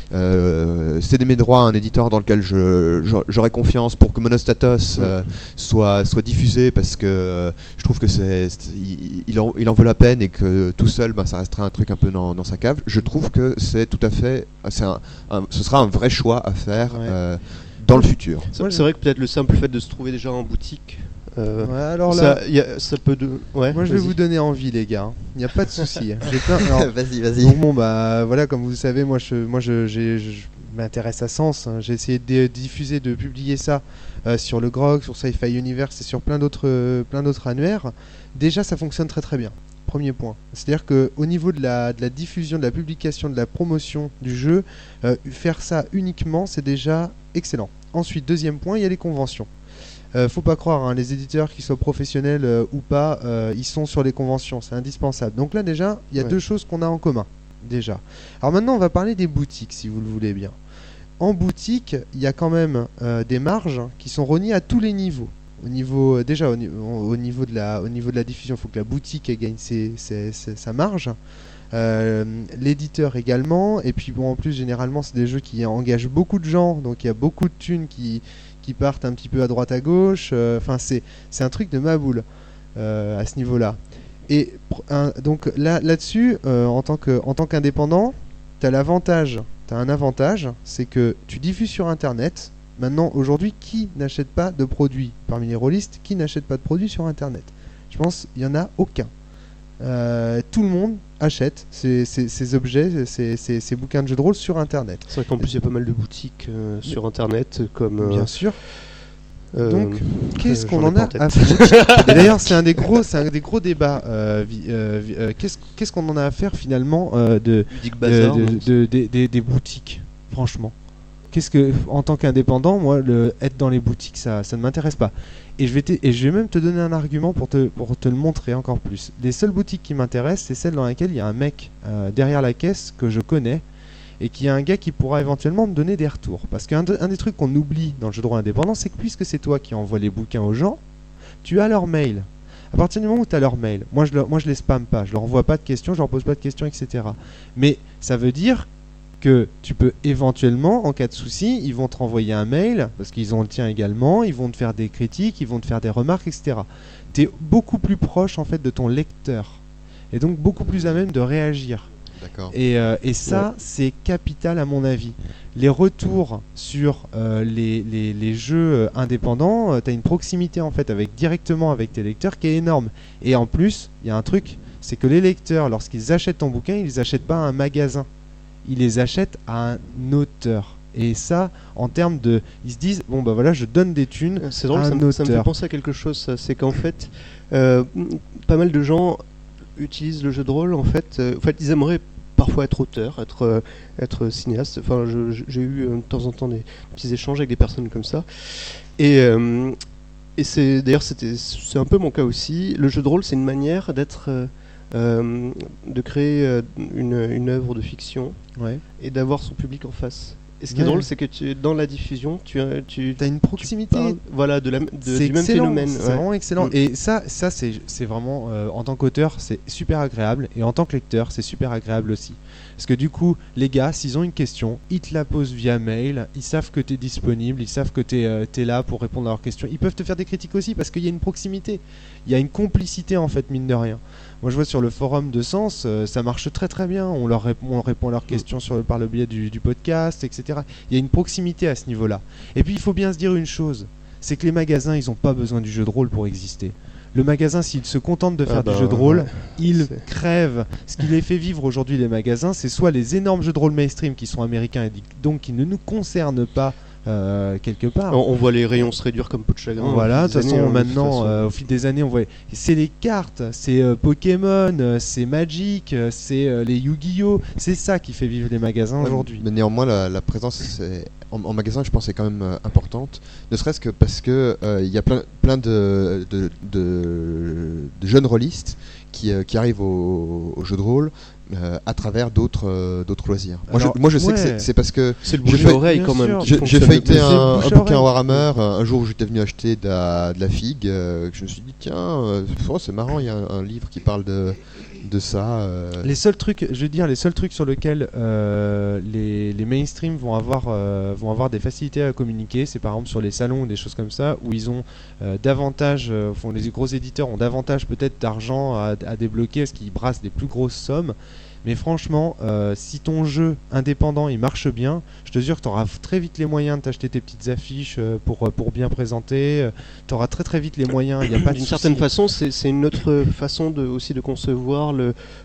céder mes droits à un éditeur dans lequel j'aurai confiance pour que Monostatos soit diffusé, parce que je trouve que il en vaut la peine, et que tout seul ça restera un truc un peu dans sa cave. Je trouve que c'est tout à fait ce sera un vrai choix à faire dans le futur. C'est vrai que peut-être le simple fait de se trouver déjà en boutique, alors là, ça peut moi je vais vous donner envie, les gars. Il n'y a pas de souci. Vas-y. Donc bon voilà, comme vous le savez, moi je m'intéresse à Sens. J'ai essayé de diffuser, de publier ça sur le GROG, sur Sci-Fi Universe et sur plein d'autres annuaires. Déjà, ça fonctionne très très bien. Premier point. C'est-à-dire qu'au niveau de la diffusion, de la publication, de la promotion du jeu, faire ça uniquement, c'est déjà excellent. Ensuite, deuxième point, il y a les conventions. Faut pas croire, hein, les éditeurs, qui soient professionnels ou pas, ils sont sur les conventions, c'est indispensable. Donc là déjà, il y a deux choses qu'on a en commun. Déjà. Alors maintenant, on va parler des boutiques, si vous le voulez bien. En boutique, il y a quand même des marges qui sont rognées à tous les niveaux. Au niveau de la diffusion, il faut que la boutique gagne sa marge. L'éditeur également. Et puis bon, en plus, généralement, c'est des jeux qui engagent beaucoup de gens, donc il y a beaucoup de thunes qui partent un petit peu à droite à gauche. Enfin, c'est un truc de ma boule à ce niveau-là. Et donc là-dessus, en tant qu'indépendant, t'as un avantage, c'est que tu diffuses sur Internet. Maintenant, aujourd'hui, qui n'achète pas de produits parmi les rôlistes? Qui n'achète pas de produits sur Internet? Je pense qu'il n'y en a aucun. tout le monde achète ces objets, ces bouquins de jeux de rôle sur Internet. C'est vrai qu'en plus il y a pas mal de boutiques sur Internet comme... Bien sûr. Donc, qu'est-ce qu'on j'en ai en pas a en tête. à faire? Et d'ailleurs, c'est un des gros débats. Qu'est-ce qu'on en a à faire finalement Ludic Bazar, des boutiques, franchement? Qu'est-ce que, en tant qu'indépendant, moi, être dans les boutiques, ça ne m'intéresse pas. Et je vais même te donner un argument pour te le montrer encore plus. Les seules boutiques qui m'intéressent, c'est celles dans lesquelles il y a un mec derrière la caisse que je connais et qu'il y a un gars qui pourra éventuellement me donner des retours. Parce qu'un des trucs qu'on oublie dans le jeu de rôle indépendant, c'est que puisque c'est toi qui envoies les bouquins aux gens, tu as leur mail. À partir du moment où tu as leur mail, moi je les spamme pas, je leur envoie pas de questions, je leur pose pas de questions, etc. Mais ça veut dire que tu peux éventuellement, en cas de souci, ils vont te renvoyer un mail, parce qu'ils ont le tien également, ils vont te faire des critiques, ils vont te faire des remarques, etc. Tu es beaucoup plus proche en fait de ton lecteur, et donc beaucoup plus à même de réagir. D'accord. Et ça, c'est capital à mon avis. Les retours sur les jeux indépendants, tu as une proximité en fait directement avec tes lecteurs qui est énorme. Et en plus, il y a un truc, c'est que les lecteurs, lorsqu'ils achètent ton bouquin, ils les achètent pas à un magasin. Ils les achètent à un auteur. Et ça, en termes de... Ils se disent, bon bah voilà, je donne des thunes c'est drôle, à un ça me fait auteur. penser à quelque chose, ça. C'est qu'en fait, pas mal de gens utilisent le jeu de rôle, en fait, ils aimeraient parfois être auteur, être cinéaste. Enfin, j'ai eu de temps en temps des petits échanges avec des personnes comme ça. Et d'ailleurs, c'est un peu mon cas aussi. Le jeu de rôle, c'est une manière de créer une œuvre de fiction et d'avoir son public en face. Et ce qui est drôle, c'est que dans la diffusion, tu as une proximité. Voilà, du même phénomène. C'est vraiment excellent. Et ça c'est vraiment, en tant qu'auteur, c'est super agréable. Et en tant que lecteur, c'est super agréable aussi. Parce que du coup, les gars, s'ils ont une question, ils te la posent via mail. Ils savent que tu es disponible. Ils savent que tu es là pour répondre à leurs questions. Ils peuvent te faire des critiques aussi parce qu'il y a une proximité. Il y a une complicité, en fait, mine de rien. Moi, je vois sur le forum de Sens, ça marche très très bien. On répond à leurs questions par le biais du podcast, etc. Il y a une proximité à ce niveau-là. Et puis, il faut bien se dire une chose, c'est que les magasins, ils n'ont pas besoin du jeu de rôle pour exister. Le magasin, s'il se contente de faire du jeu de rôle, il crève. Ce qui les fait vivre aujourd'hui, les magasins, c'est soit les énormes jeux de rôle mainstream qui sont américains et donc qui ne nous concernent pas quelque part. On voit les rayons se réduire comme peau de chagrin. Voilà, de toute façon, maintenant, au fil des années, on voit. C'est les cartes, c'est Pokémon, c'est Magic, c'est les Yu-Gi-Oh! C'est ça qui fait vivre les magasins aujourd'hui. Mais néanmoins, la présence en magasin, je pense, est quand même importante. Ne serait-ce que parce que il y a plein de jeunes rôlistes qui arrivent au jeu de rôle à travers d'autres loisirs. Moi, je sais que c'est parce que c'est le bouche à oreille quand même. J'ai feuilleté un bouquin Warhammer un jour où j'étais venu acheter de la figue. Que je me suis dit tiens, c'est marrant, il y a un livre qui parle de ça. Les seuls trucs sur lesquels les mainstream vont avoir des facilités à communiquer, c'est par exemple sur les salons ou des choses comme ça, où ils ont davantage, les gros éditeurs ont davantage peut-être d'argent à débloquer parce qu'ils brassent des plus grosses sommes. Mais franchement, si ton jeu indépendant il marche bien, je te jure que tu auras très vite les moyens de t'acheter tes petites affiches pour bien présenter. Tu auras très très vite les moyens. Y a pas d'une certaine façon, c'est une autre façon aussi de concevoir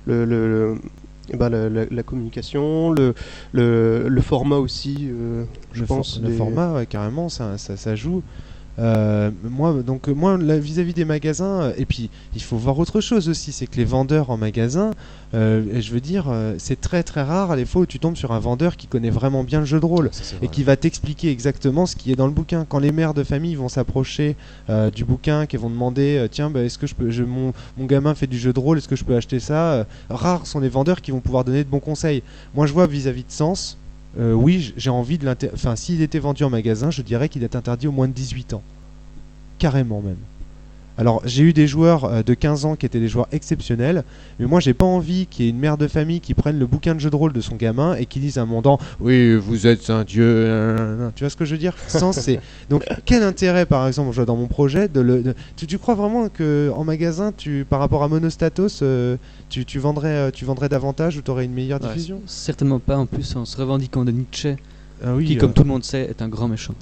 la communication, le format aussi. Je pense le format, carrément, ça joue. Moi, vis-à-vis des magasins, et puis il faut voir autre chose aussi, c'est que les vendeurs en magasin, je veux dire, c'est très très rare les fois où tu tombes sur un vendeur qui connaît vraiment bien le jeu de rôle et qui va t'expliquer exactement ce qui est dans le bouquin. Quand les mères de famille vont s'approcher du bouquin, qui vont demander tiens, est-ce que mon gamin fait du jeu de rôle, est-ce que je peux acheter ça, rares sont les vendeurs qui vont pouvoir donner de bons conseils. Moi je vois vis-à-vis de Sens, oui, j'ai envie de s'il était vendu en magasin, je dirais qu'il est interdit au moins de 18 ans. Carrément même. Alors, j'ai eu des joueurs de 15 ans qui étaient des joueurs exceptionnels, mais moi, j'ai pas envie qu'il y ait une mère de famille qui prenne le bouquin de jeu de rôle de son gamin et qui dise à un mandant « Oui, vous êtes un dieu... » Tu vois ce que je veux dire ? Donc, quel intérêt, par exemple, dans mon projet, tu crois vraiment qu'en magasin, par rapport à Monostatos, tu vendrais davantage ou tu aurais une meilleure diffusion ? Certainement pas, en plus, en se revendiquant de Nietzsche. qui, comme tout le monde sait, est un grand méchant.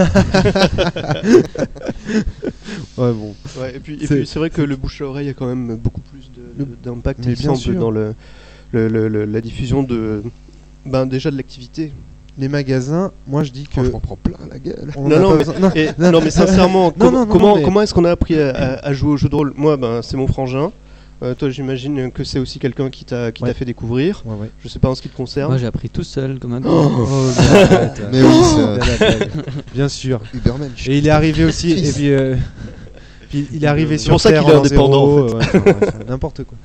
Ouais, bon. Ouais, et puis c'est vrai que le bouche à oreille a quand même beaucoup plus d'impact, Mais il bien semble, sûr. dans la diffusion déjà de l'activité. Les magasins, moi je dis que. Oh, je m'en prends plein la gueule. on en Non, a non, pas mais- besoin- non, Et, non, non, mais sincèrement, non, mais- comment est-ce qu'on a appris à jouer au jeu de rôle? Moi, c'est mon frangin. Toi, j'imagine que c'est aussi quelqu'un qui t'a Ouais. fait découvrir. Ouais, ouais. Je sais pas en ce qui te concerne. Moi, j'ai appris tout seul, comme un Oh, mais arrête. Mais oui, Oh, la blague. Bien sûr. Ubermensch. Et il est arrivé aussi. Et puis, puis il est arrivé C'est sur pour ça Terre qu'il est en indépendant, zéro, en fait. ouais, enfin, bref, n'importe quoi.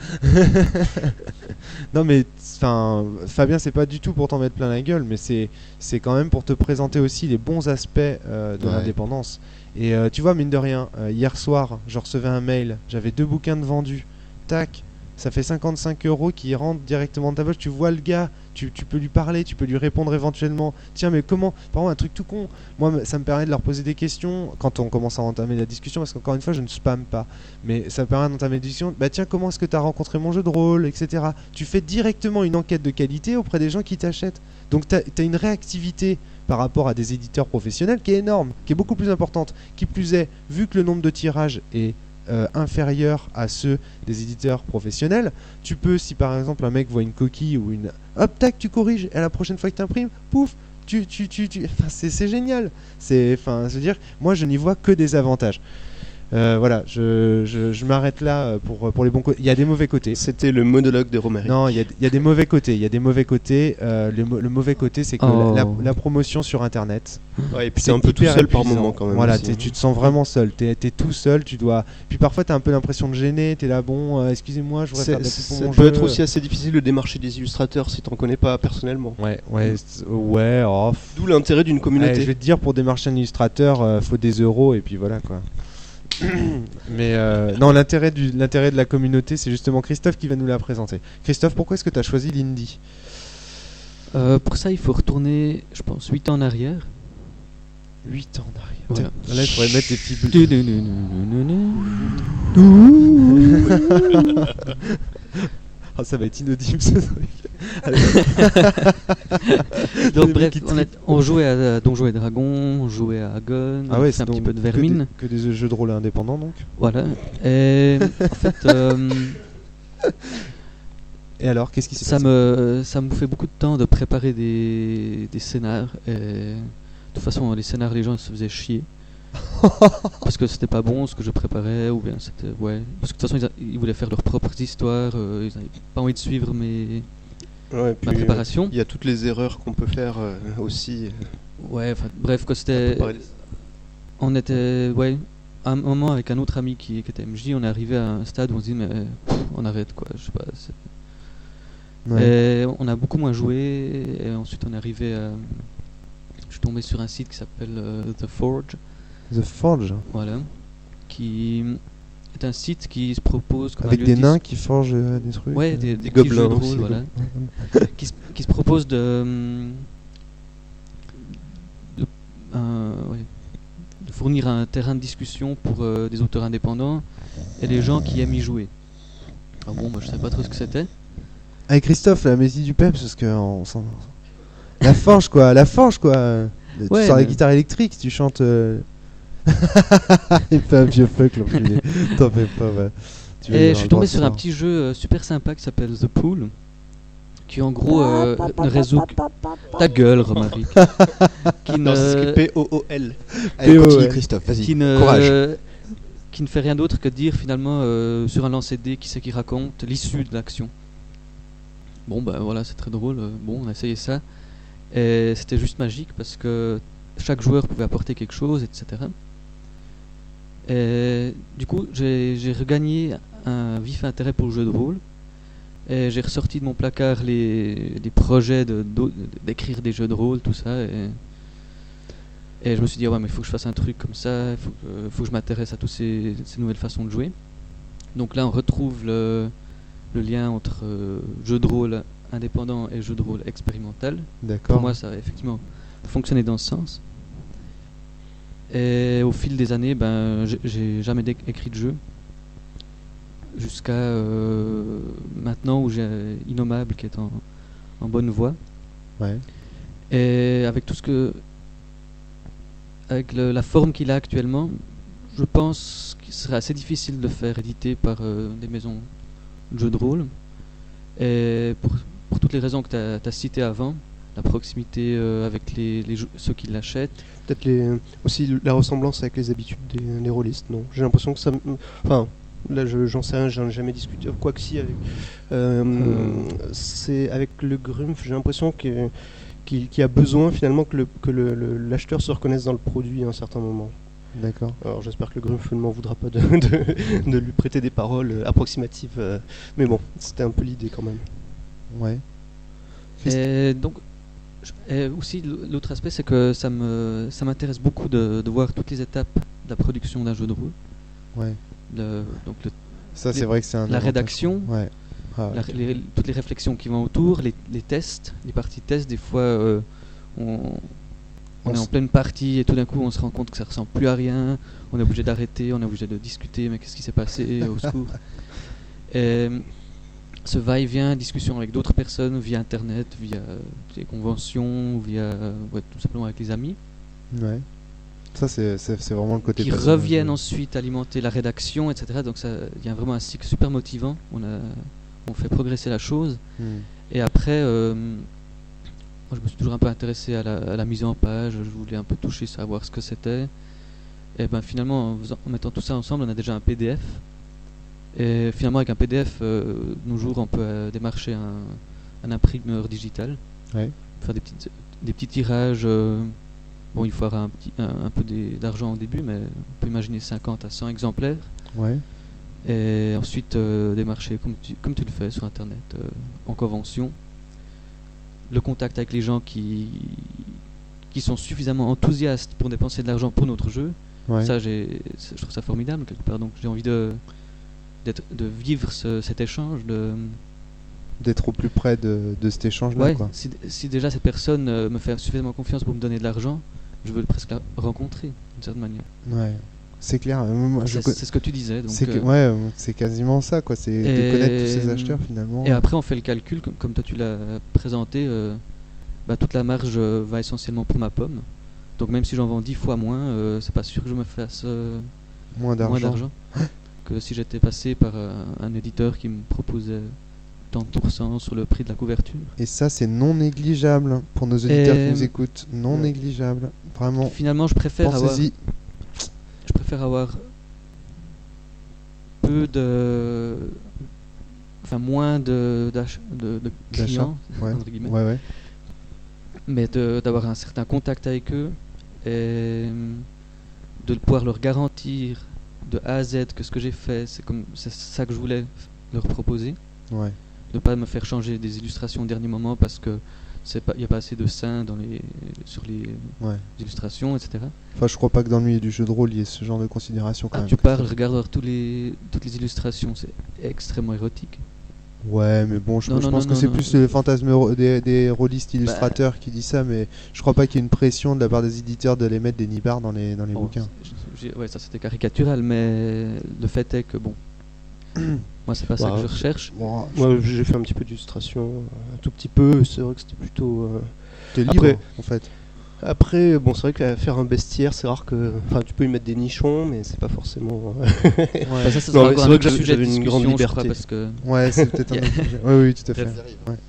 Non mais enfin, Fabien, c'est pas du tout pour t'en mettre plein la gueule, mais c'est quand même pour te présenter aussi les bons aspects de Ouais. l'indépendance. Et tu vois, mine de rien, hier soir, je recevais un mail, j'avais 2 bouquins de vendus. Tac, ça fait 55 € qui rentrent directement de ta poche. Tu vois le gars, tu peux lui parler, tu peux lui répondre éventuellement. Tiens, mais comment? Par exemple, un truc tout con. Moi, ça me permet de leur poser des questions quand on commence à entamer la discussion, parce qu'encore une fois, je ne spamme pas. Mais ça me permet d'entamer la discussion. Bah tiens, comment est-ce que tu as rencontré mon jeu de rôle, etc. Tu fais directement une enquête de qualité auprès des gens qui t'achètent. Donc tu as une réactivité par rapport à des éditeurs professionnels qui est énorme, qui est beaucoup plus importante. Qui plus est, vu que le nombre de tirages est inférieur à ceux des éditeurs professionnels, tu peux, si par exemple un mec voit une coquille ou une... Hop, tac, tu corriges, et la prochaine fois que tu imprimes, pouf, Enfin, c'est génial. Enfin, je veux dire, moi je n'y vois que des avantages. Voilà, je m'arrête là pour les bons côtés. Il y a des mauvais côtés. C'était le monologue de Romeric. Non, il y a des mauvais côtés. Il y a des mauvais côtés. Le mauvais côté, c'est que Oh. la promotion sur Internet, Ouais, et puis c'est t'es un peu tout hyper seul par épuisant. moment quand même. Voilà, aussi. tu te sens vraiment seul. T'es tout seul. Tu dois. Puis parfois, t'as un peu l'impression de gêner. T'es là, bon, excusez-moi, je voudrais faire de la pub pour Ça mon peut jeu. être aussi assez difficile de démarcher des illustrateurs si t'en connais pas personnellement. Ouais, ouais. Oh, D'où l'intérêt d'une allez, communauté. je vais te dire, pour démarcher un illustrateur, faut des euros et puis voilà quoi. Mais non, l'intérêt de la communauté, c'est justement Christophe qui va nous la présenter. Christophe, pourquoi est-ce que tu as choisi l'indie? Pour ça, il faut retourner, je pense, 8 ans en arrière. 8 ans en arrière. Voilà. Tiens, là, il faudrait mettre des petits Ah, ça va être inaudible ce truc. Allez. Donc Les bref, mecs qui on jouait à Donjons et Dragons, on jouait à Gun, Ah on ouais, fait un donc petit peu de que Vermine. Que des jeux de rôle indépendants donc. Voilà. Et en fait, Et alors, qu'est-ce qui s'est ça passé? me fait beaucoup de temps de préparer des scénars. Et de toute façon, les scénars, les gens ils se faisaient chier. Parce que c'était pas bon ce que je préparais, ou bien c'était. Ouais. Parce que de toute façon, ils voulaient faire leurs propres histoires, ils n'avaient pas envie de suivre Ouais, puis, ma préparation. il y a toutes les erreurs qu'on peut faire aussi. Ouais, enfin, bref, que pour c'était. préparer les- On était, ouais, à un moment avec un autre ami qui était MJ, on est arrivé à un stade où on se dit, mais on arrête quoi, je sais pas. Ouais. Et on a beaucoup moins joué, et ensuite on est arrivé à. Je suis tombé sur un site qui s'appelle The Forge, The Forge. voilà, qui est un site qui se propose. comme un Avec lieu des de nains qui forgent des trucs. Ouais, des petits gobelins jeux de aussi, rôle, quoi. voilà. qui se propose de fournir un terrain de discussion pour des auteurs indépendants et les gens qui aiment y jouer. Ah bon, moi je savais pas trop ce que c'était. Avec Christophe, la Messie du Peps, parce que la forge quoi, la forge quoi. Tu Ouais, sors la mais- guitare électrique, tu chantes. Il fait un vieux fuck l'enculé. T'en fais pas, ouais. Tu vas y Et avoir je suis le tombé droit sur ce un soir. petit jeu super sympa qui s'appelle The Pool, qui en gros ne résout ta gueule, Romaric, qui Non, c'est ne P-O-O-L. Allez, continue ouais. Christophe, vas-y. qui ne Courage. qui ne fait rien d'autre que dire finalement sur un lancer de dés qui c'est qui raconte l'issue de l'action. Bon bah voilà, c'est très drôle. Bon, on a essayé ça et c'était juste magique parce que chaque joueur pouvait apporter quelque chose, etc. Et du coup, j'ai regagné un vif intérêt pour le jeu de rôle et j'ai ressorti de mon placard les projets d'écrire des jeux de rôle, tout ça. Et je me suis dit, ouais, mais il faut que je fasse un truc comme ça, il faut que je m'intéresse à toutes ces nouvelles façons de jouer. Donc là, on retrouve le lien entre jeu de rôle indépendant et jeu de rôle expérimental. D'accord. Pour moi, ça a effectivement fonctionné dans ce sens. Et au fil des années, ben, j'ai jamais écrit de jeu. Jusqu'à maintenant où j'ai Innommable qui est en bonne voie. Ouais. Et avec tout ce que, avec la forme qu'il a actuellement, je pense qu'il serait assez difficile de le faire éditer par des maisons de jeux de rôle. Et pour toutes les raisons que tu as citées avant, la proximité avec ceux qui l'achètent. Peut-être aussi la ressemblance avec les habitudes des rôlistes, non? J'ai l'impression que ça... Enfin, là j'en sais rien, j'en ai jamais discuté, quoi que si, avec... c'est avec le Grumpf, j'ai l'impression qu'il y a besoin finalement que l'acheteur se reconnaisse dans le produit à un certain moment. D'accord. Alors j'espère que le Grumpf ne m'en voudra pas de lui prêter des paroles approximatives, mais bon, c'était un peu l'idée quand même. Ouais. Et donc, et aussi l'autre aspect, c'est que ça m'intéresse beaucoup de voir toutes les étapes de la production d'un jeu de rôle. Ouais. Ça, c'est les- vrai que c'est un la avantage. rédaction, Ouais. Ah, ok. toutes les réflexions qui vont autour, les tests, les parties tests. Des fois, on est en pleine partie et tout d'un coup on se rend compte que ça ressemble plus à rien. On est obligé d'arrêter, on est obligé de discuter. Mais qu'est-ce qui s'est passé? Au secours. Et ce va-et-vient, discussion avec d'autres personnes via internet, via des conventions, tout simplement avec les amis, Ouais. Ça, c'est vraiment le côté qui passionnant. reviennent ensuite alimenter la rédaction, etc. Donc il y a vraiment un cycle super motivant. On fait progresser la chose. Hmm. Et après, moi, je me suis toujours un peu intéressé à la mise en page. Je voulais un peu toucher, savoir ce que c'était. Et ben finalement, en mettant tout ça ensemble, on a déjà un PDF. Et finalement, avec un PDF, de nos jours, on peut démarcher un imprimeur digital, Ouais. faire des petits tirages. Bon, il faut avoir un peu d'argent au début, mais on peut imaginer 50 à 100 exemplaires. Ouais. Et ensuite, démarcher comme tu le fais sur Internet, en convention. Le contact avec les gens qui sont suffisamment enthousiastes pour dépenser de l'argent pour notre jeu. Ouais. Ça, je trouve ça formidable quelque part. Donc j'ai envie de vivre cet échange. D'être au plus près de cet échange-là, Ouais, quoi. si déjà cette personne me fait suffisamment confiance pour me donner de l'argent, je veux presque la rencontrer d'une certaine manière. Ouais. C'est clair. Moi, C'est ce que tu disais. Donc, ouais, c'est quasiment ça, quoi. C'est de connaître tous ces acheteurs, finalement. Et après, on fait le calcul, comme toi tu l'as présenté, toute la marge va essentiellement pour ma pomme. Donc même si j'en vends 10 fois moins, c'est pas sûr que je me fasse moins d'argent. Que si j'étais passé par un éditeur qui me proposait tant de pourcents sur le prix de la couverture. Et ça, c'est non négligeable pour nos auditeurs qui nous écoutent. Non négligeable. Vraiment. Finalement, je préfère Pensez-y. avoir moins de clients, Ouais. entre guillemets, Ouais. mais d'avoir un certain contact avec eux et de pouvoir leur garantir de A à Z que ce que j'ai fait, c'est ça que je voulais leur proposer. Ouais. De pas me faire changer des illustrations au dernier moment parce que il n'y a pas assez de seins sur les illustrations, etc. Enfin, je crois pas que dans le milieu du jeu de rôle, il y ait ce genre de considération quand même. Regarde toutes les illustrations, c'est extrêmement érotique. Ouais, mais bon, je pense que c'est plus le fantasme des rôlistes illustrateurs qui dit ça, mais je crois pas qu'il y ait une pression de la part des éditeurs de les mettre des nibards dans les bouquins. Ouais, ça c'était caricatural, mais le fait est que bon, moi c'est pas ça que je recherche. Moi, j'ai fait un petit peu d'illustration, un tout petit peu, c'est vrai que c'était plutôt... T'es libre, en fait. Après, bon, c'est vrai que faire un bestiaire, c'est rare que... Enfin, tu peux y mettre des nichons, mais c'est pas forcément... Ça sera encore un autre sujet de une grande discussion, liberté. je crois, parce que... Ouais, c'est peut-être un autre sujet. Oui, tout à fait. Ouais.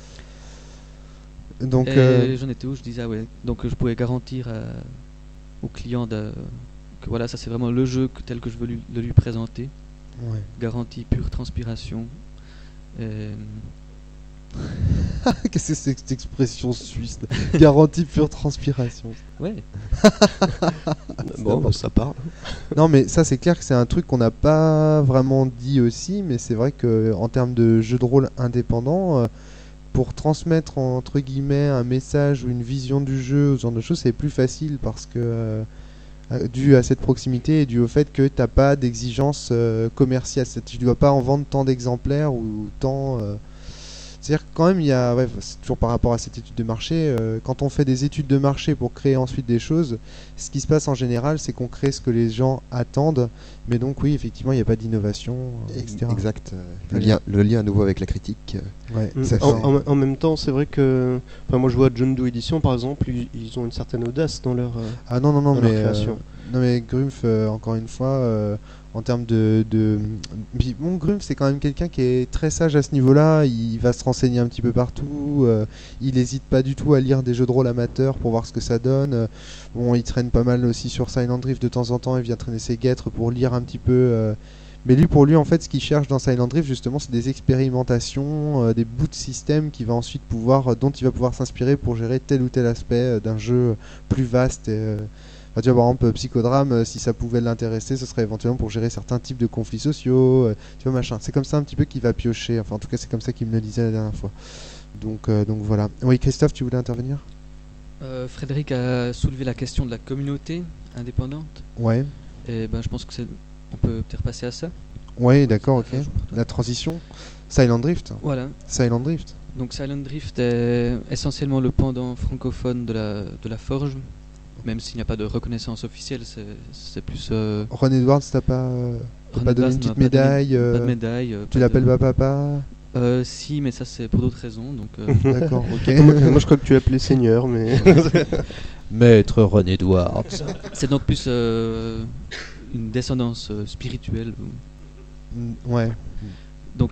Donc, j'en étais où? Je disais, donc je pouvais garantir au client que voilà, ça c'est vraiment le jeu tel que je veux le lui présenter. Ouais. Garantie pure transpiration. Qu'est-ce que c'est que cette expression suisse? Garantie pure transpiration. Ouais. Bon, ça parle. Non, mais ça, c'est clair que c'est un truc qu'on n'a pas vraiment dit aussi, mais c'est vrai que en termes de jeu de rôle indépendant, pour transmettre entre guillemets un message ou une vision du jeu, ce genre de choses, c'est plus facile parce que dû à cette proximité et dû au fait que t'as pas d'exigence commerciale. Tu dois pas en vendre tant d'exemplaires ou tant. C'est-à-dire que quand même, c'est toujours par rapport à cette étude de marché, quand on fait des études de marché pour créer ensuite des choses, ce qui se passe en général, c'est qu'on crée ce que les gens attendent, mais donc oui, effectivement, il n'y a pas d'innovation, etc. Exact. Le lien à nouveau avec la critique. Ouais, En même temps, c'est vrai que, moi je vois John Doe Edition par exemple, ils ont une certaine audace dans leur, Ah non, dans leur création. non mais Grumpf, encore une fois, en termes Puis, bon, Grumpf, c'est quand même quelqu'un qui est très sage à ce niveau-là, il va se renseigner un petit peu partout, il n'hésite pas du tout à lire des jeux de rôle amateurs pour voir ce que ça donne. Bon, il traîne pas mal aussi sur Silent Drift de temps en temps, il vient traîner ses guêtres pour lire un petit peu. Mais pour lui, en fait, ce qu'il cherche dans Silent Drift, justement, c'est des expérimentations, des bouts de système dont il va pouvoir s'inspirer pour gérer tel ou tel aspect d'un jeu plus vaste. Tu vois, par exemple, Psychodrame, si ça pouvait l'intéresser, ce serait éventuellement pour gérer certains types de conflits sociaux, tu vois, machin. C'est comme ça un petit peu qu'il va piocher. Enfin, en tout cas, c'est comme ça qu'il me le disait la dernière fois. Donc voilà. Oui, Christophe, tu voulais intervenir ? Frédéric a soulevé la question de la communauté indépendante. Ouais. Et je pense que on peut peut-être passer à ça. Ouais, d'accord, ok. La transition. Silent Drift. Voilà. Silent Drift. Donc Silent Drift est essentiellement le pendant francophone de la Forge. Même s'il n'y a pas de reconnaissance officielle, c'est plus... Ron Edwards, t'as pas donné une petite médaille Pas de médaille. Tu l'appelles pas papa Si, mais ça c'est pour d'autres raisons. Donc, D'accord, ok. Moi je crois que tu l'appelais Seigneur, mais... Maître Ron Edwards. C'est donc plus une descendance spirituelle. Ouais. Donc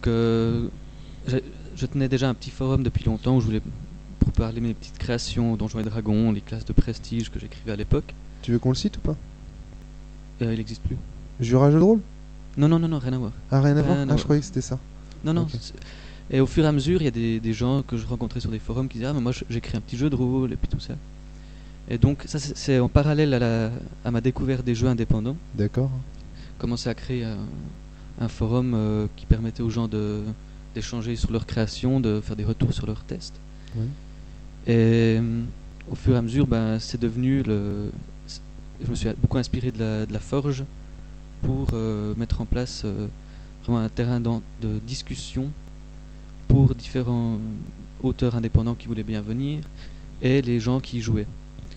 je tenais déjà un petit forum depuis longtemps où je voulais... pour parler de mes petites créations, Donjons et Dragons, les classes de prestige que j'écrivais à l'époque. Tu veux qu'on le cite ou pas ? Il n'existe plus. Jura jeu de rôle ? Non, rien à voir. Ah, rien à voir ? Rien à Ah, voir. je croyais que c'était ça. Non. Ok. Et au fur et à mesure, il y a des gens que je rencontrais sur des forums qui disaient « Ah, mais moi j'écris un petit jeu de rôle » et puis tout ça. Et donc ça c'est en parallèle à ma découverte des jeux indépendants. D'accord. Commencer à créer un forum qui permettait aux gens d'échanger sur leur création, de faire des retours sur leurs tests. Oui. Et au fur et à mesure, c'est devenu je me suis beaucoup inspiré de la Forge pour mettre en place vraiment un terrain de discussion pour différents auteurs indépendants qui voulaient bien venir et les gens qui y jouaient.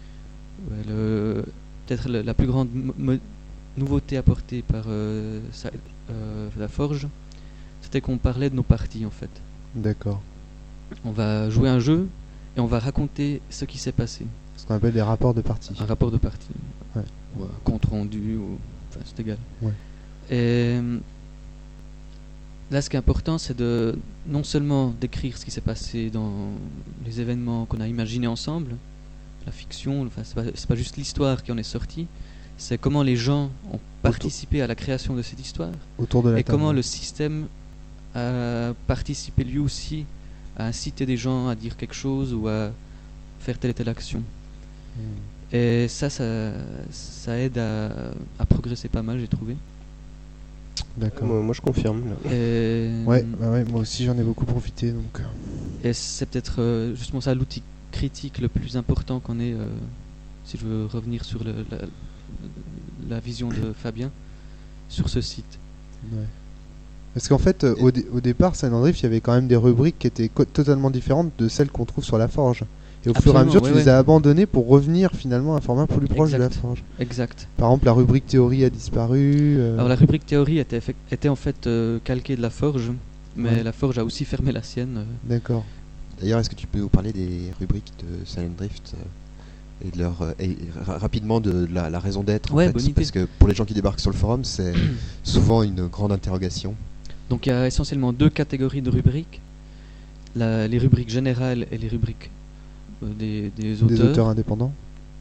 Peut-être la plus grande nouveauté apportée par la Forge, c'était qu'on parlait de nos parties en fait. D'accord. On va jouer un jeu et on va raconter ce qui s'est passé. Ce qu'on appelle des rapports de partie. Un rapport de partie. Ouais. Ou un compte rendu, enfin c'est égal. Ouais. Et là ce qui est important c'est de non seulement décrire ce qui s'est passé dans les événements qu'on a imaginés ensemble, la fiction, enfin c'est pas juste l'histoire qui en est sortie, c'est comment les gens ont participé à la création de cette histoire Autour de la et table. comment le système a participé lui aussi à inciter des gens à dire quelque chose ou à faire telle et telle action. Et ça aide à progresser pas mal, j'ai trouvé. D'accord. Moi je confirme. Là. Et, Ouais, moi aussi j'en ai beaucoup profité donc. Et c'est peut-être justement ça l'outil critique le plus important qu'on ait, si je veux revenir sur la vision de Fabien, sur ce site. Ouais. Parce qu'en fait, au départ, Silent Drift, il y avait quand même des rubriques qui étaient totalement différentes de celles qu'on trouve sur la Forge. Et au fur et à mesure, tu les as abandonnées pour revenir finalement à un format plus proche de la Forge. Exact. Par exemple, la rubrique théorie a disparu. Alors la rubrique théorie était en fait calquée de la Forge, mais la Forge a aussi fermé la sienne. D'accord. D'ailleurs, est-ce que tu peux nous parler des rubriques de Silent Drift et de rapidement de la raison d'être Ouais, en fait, bonne idée. parce que pour les gens qui débarquent sur le forum, c'est souvent une grande interrogation. Donc il y a essentiellement deux catégories de rubriques. Les rubriques générales et les rubriques des auteurs. Des auteurs indépendants.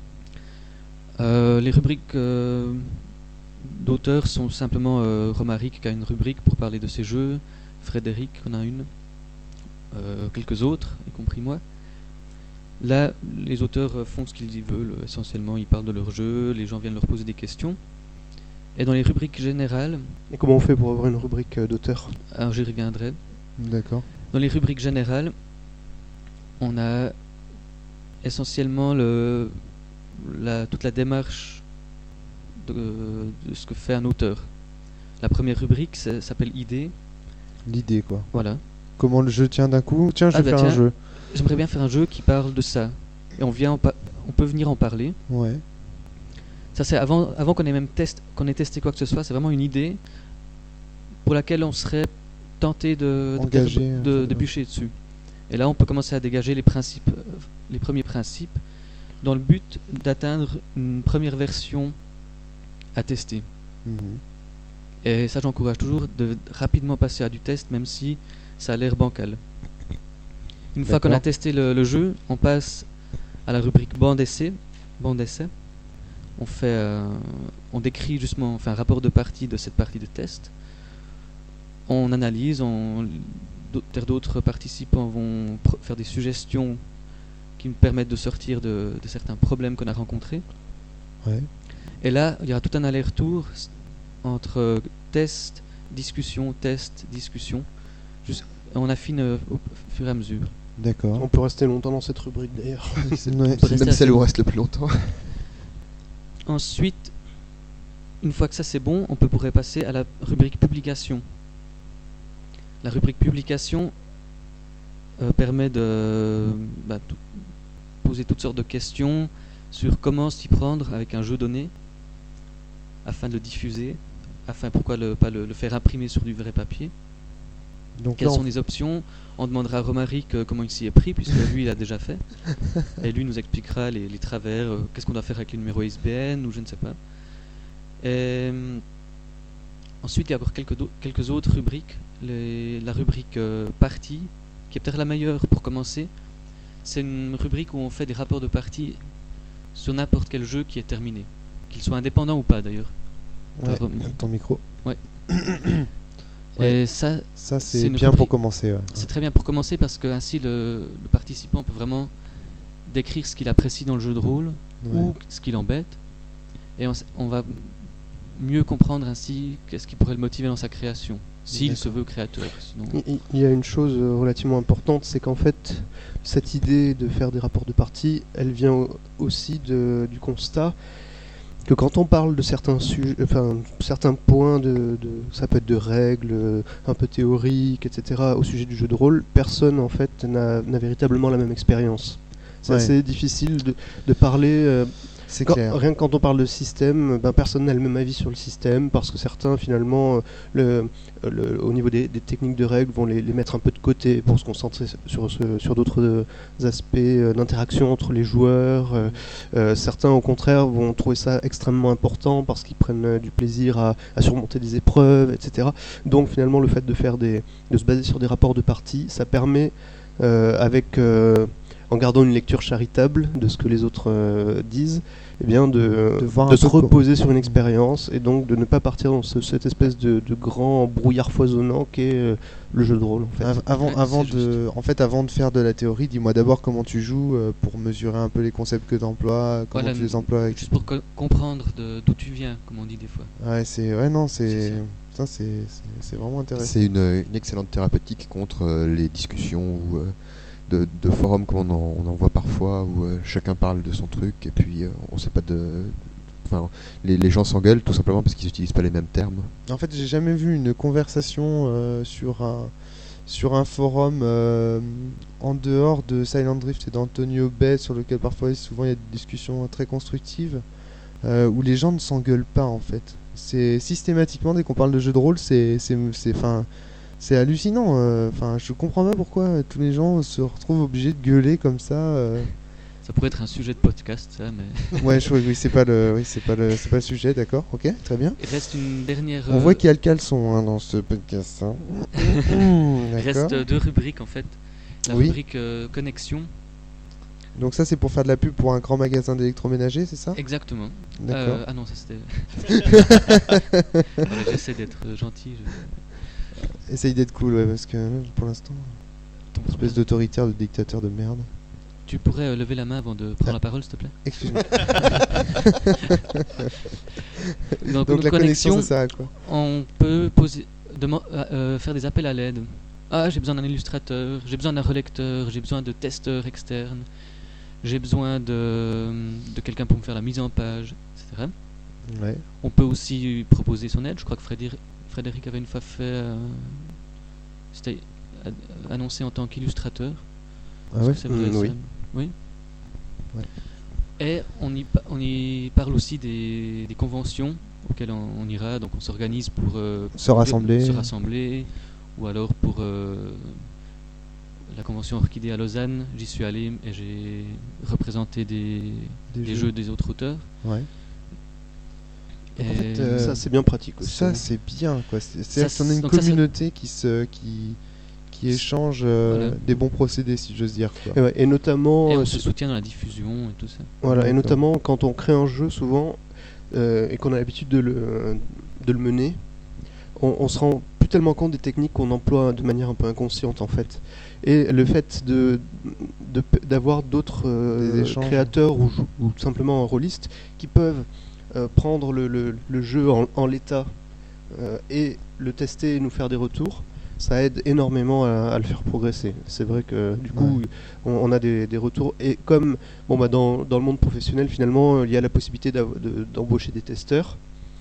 Les rubriques d'auteurs sont simplement Romaric qui a une rubrique pour parler de ses jeux, Frédéric en a une, quelques autres, y compris moi. Là, les auteurs font ce qu'ils veulent, essentiellement ils parlent de leurs jeux, les gens viennent leur poser des questions. Et dans les rubriques générales... Et comment on fait pour avoir une rubrique d'auteur ? Alors j'y reviendrai. D'accord. Dans les rubriques générales, on a essentiellement toute la démarche de ce que fait un auteur. La première rubrique s'appelle idée. L'idée quoi. Voilà. comment le jeu tient d'un coup. Tiens, je vais faire un tiens, jeu. J'aimerais bien faire un jeu qui parle de ça. Et on peut venir en parler. Ouais. Ça, c'est avant qu'on ait testé quoi que ce soit. C'est vraiment une idée pour laquelle on serait tenté de bûcher dessus. Et là, on peut commencer à dégager les premiers principes, dans le but d'atteindre une première version à tester. Et ça, j'encourage toujours de rapidement passer à du test, même si ça a l'air bancal. Une fois qu'on a testé le jeu, on passe à la rubrique bande essai. On décrit justement, on fait un rapport de partie de cette partie de test. On analyse, d'autres participants vont faire des suggestions qui nous permettent de sortir de certains problèmes qu'on a rencontrés. Ouais. Et là, il y aura tout un aller-retour entre test, discussion. On affine au fur et à mesure. D'accord. On peut rester longtemps dans cette rubrique d'ailleurs. C'est même celle où on reste le plus longtemps. Ensuite, une fois que ça c'est bon, on pourrait passer à la rubrique publication. La rubrique publication permet de poser toutes sortes de questions sur comment s'y prendre avec un jeu donné afin de le diffuser, pourquoi pas le faire imprimer sur du vrai papier. Donc Quelles sont les options? On demandera à Romaric comment il s'y est pris, puisque lui il a déjà fait. Et lui nous expliquera les travers, qu'est-ce qu'on doit faire avec les numéros ISBN ou je ne sais pas. Et ensuite il y a encore quelques autres rubriques. La rubrique partie, qui est peut-être la meilleure pour commencer. C'est une rubrique où on fait des rapports de partie sur n'importe quel jeu qui est terminé, qu'il soit indépendant ou pas d'ailleurs. Ouais, ton micro. Ouais. Ouais. Et ça c'est bien pour commencer. Ouais. C'est très bien pour commencer parce que ainsi le participant peut vraiment décrire ce qu'il apprécie dans le jeu de rôle ou ce qui l'embête. Et on va mieux comprendre ainsi qu'est-ce qui pourrait le motiver dans sa création, s'il se veut créateur. Sinon... Il y a une chose relativement importante, c'est qu'en fait, cette idée de faire des rapports de partie, elle vient aussi du constat que quand on parle de certains points ça peut être de règles un peu théoriques, etc., au sujet du jeu de rôle, personne en fait n'a véritablement la même expérience. C'est assez difficile de parler. C'est clair. Rien que quand on parle de système, personne n'a le même avis sur le système, parce que certains finalement, au niveau des techniques de règles, vont les mettre un peu de côté pour se concentrer sur d'autres aspects d'interaction entre les joueurs. Certains au contraire vont trouver ça extrêmement important parce qu'ils prennent du plaisir à surmonter des épreuves, etc. Donc finalement le fait de se baser sur des rapports de partie, ça permet en gardant une lecture charitable de ce que les autres disent, de se reposer sur une expérience et donc de ne pas partir dans cette espèce de grand brouillard foisonnant qu'est le jeu de rôle. En fait. Avant de faire de la théorie, dis-moi d'abord comment tu joues pour mesurer un peu les concepts que tu emploies, comment tu les emploies. Juste pour comprendre d'où tu viens, comme on dit des fois. C'est vraiment intéressant. C'est une excellente thérapeutique contre les discussions ou de forums comme on en voit parfois où chacun parle de son truc et puis on sait pas les gens s'engueulent tout simplement parce qu'ils n'utilisent pas les mêmes termes. En fait, j'ai jamais vu une conversation sur un forum en dehors de Silent Drift et d'Antonio Bay, sur lequel parfois souvent il y a des discussions très constructives où les gens ne s'engueulent pas en fait. C'est systématiquement dès qu'on parle de jeux de rôle, c'est hallucinant. Je comprends pas pourquoi tous les gens se retrouvent obligés de gueuler comme ça. Ça pourrait être un sujet de podcast, ça, mais. Ouais, c'est pas le sujet, d'accord. Ok, très bien. Il reste une dernière. On voit qu'il y a le caleçon dans ce podcast. Il reste 2 rubriques en fait. La rubrique connexion. Donc ça, c'est pour faire de la pub pour un grand magasin d'électroménager, c'est ça? Exactement. D'accord. Ah non, ça c'était. Voilà, j'essaie d'être gentil. Essaye d'être cool, parce que pour l'instant, espèce d'autoritaire, de dictateur de merde. Tu pourrais lever la main avant de prendre la parole, s'il te plaît? Excuse-moi. Donc la connexion, ça sert à quoi? On peut faire des appels à l'aide. Ah, j'ai besoin d'un illustrateur, j'ai besoin d'un relecteur, j'ai besoin de testeurs externes, j'ai besoin de quelqu'un pour me faire la mise en page, etc. Ouais. On peut aussi proposer son aide. Je crois que Frédéric avait une fois fait... c'était annoncé en tant qu'illustrateur. Ah Est-ce ouais que c'est vrai, Oui. ça Oui. Ouais. Et on y parle aussi des conventions auxquelles on ira. Donc on s'organise pour Se rassembler. se rassembler, ou alors pour la convention Orchidée à Lausanne. J'y suis allé et j'ai représenté des jeux des autres auteurs. Ouais. Et En fait, Ça, c'est bien pratique aussi. Ça c'est bien quoi. C'est Ça, qu'on a une donc ça, communauté qui échange Voilà. des bons procédés, si j'ose dire quoi. Et, ouais, et notamment, on se soutient dans la diffusion et tout ça. voilà, et D'accord. notamment quand on crée un jeu souvent et qu'on a l'habitude de le mener, on se rend plus tellement compte des techniques qu'on emploie de manière un peu inconsciente en fait. Et le fait d'avoir d'autres Des échanges. créateurs ou tout simplement rôlistes qui peuvent prendre le jeu en l'état et le tester et nous faire des retours, ça aide énormément à le faire progresser. C'est vrai que du coup, on a des retours. Et comme dans le monde professionnel, finalement, il y a la possibilité d'embaucher des testeurs.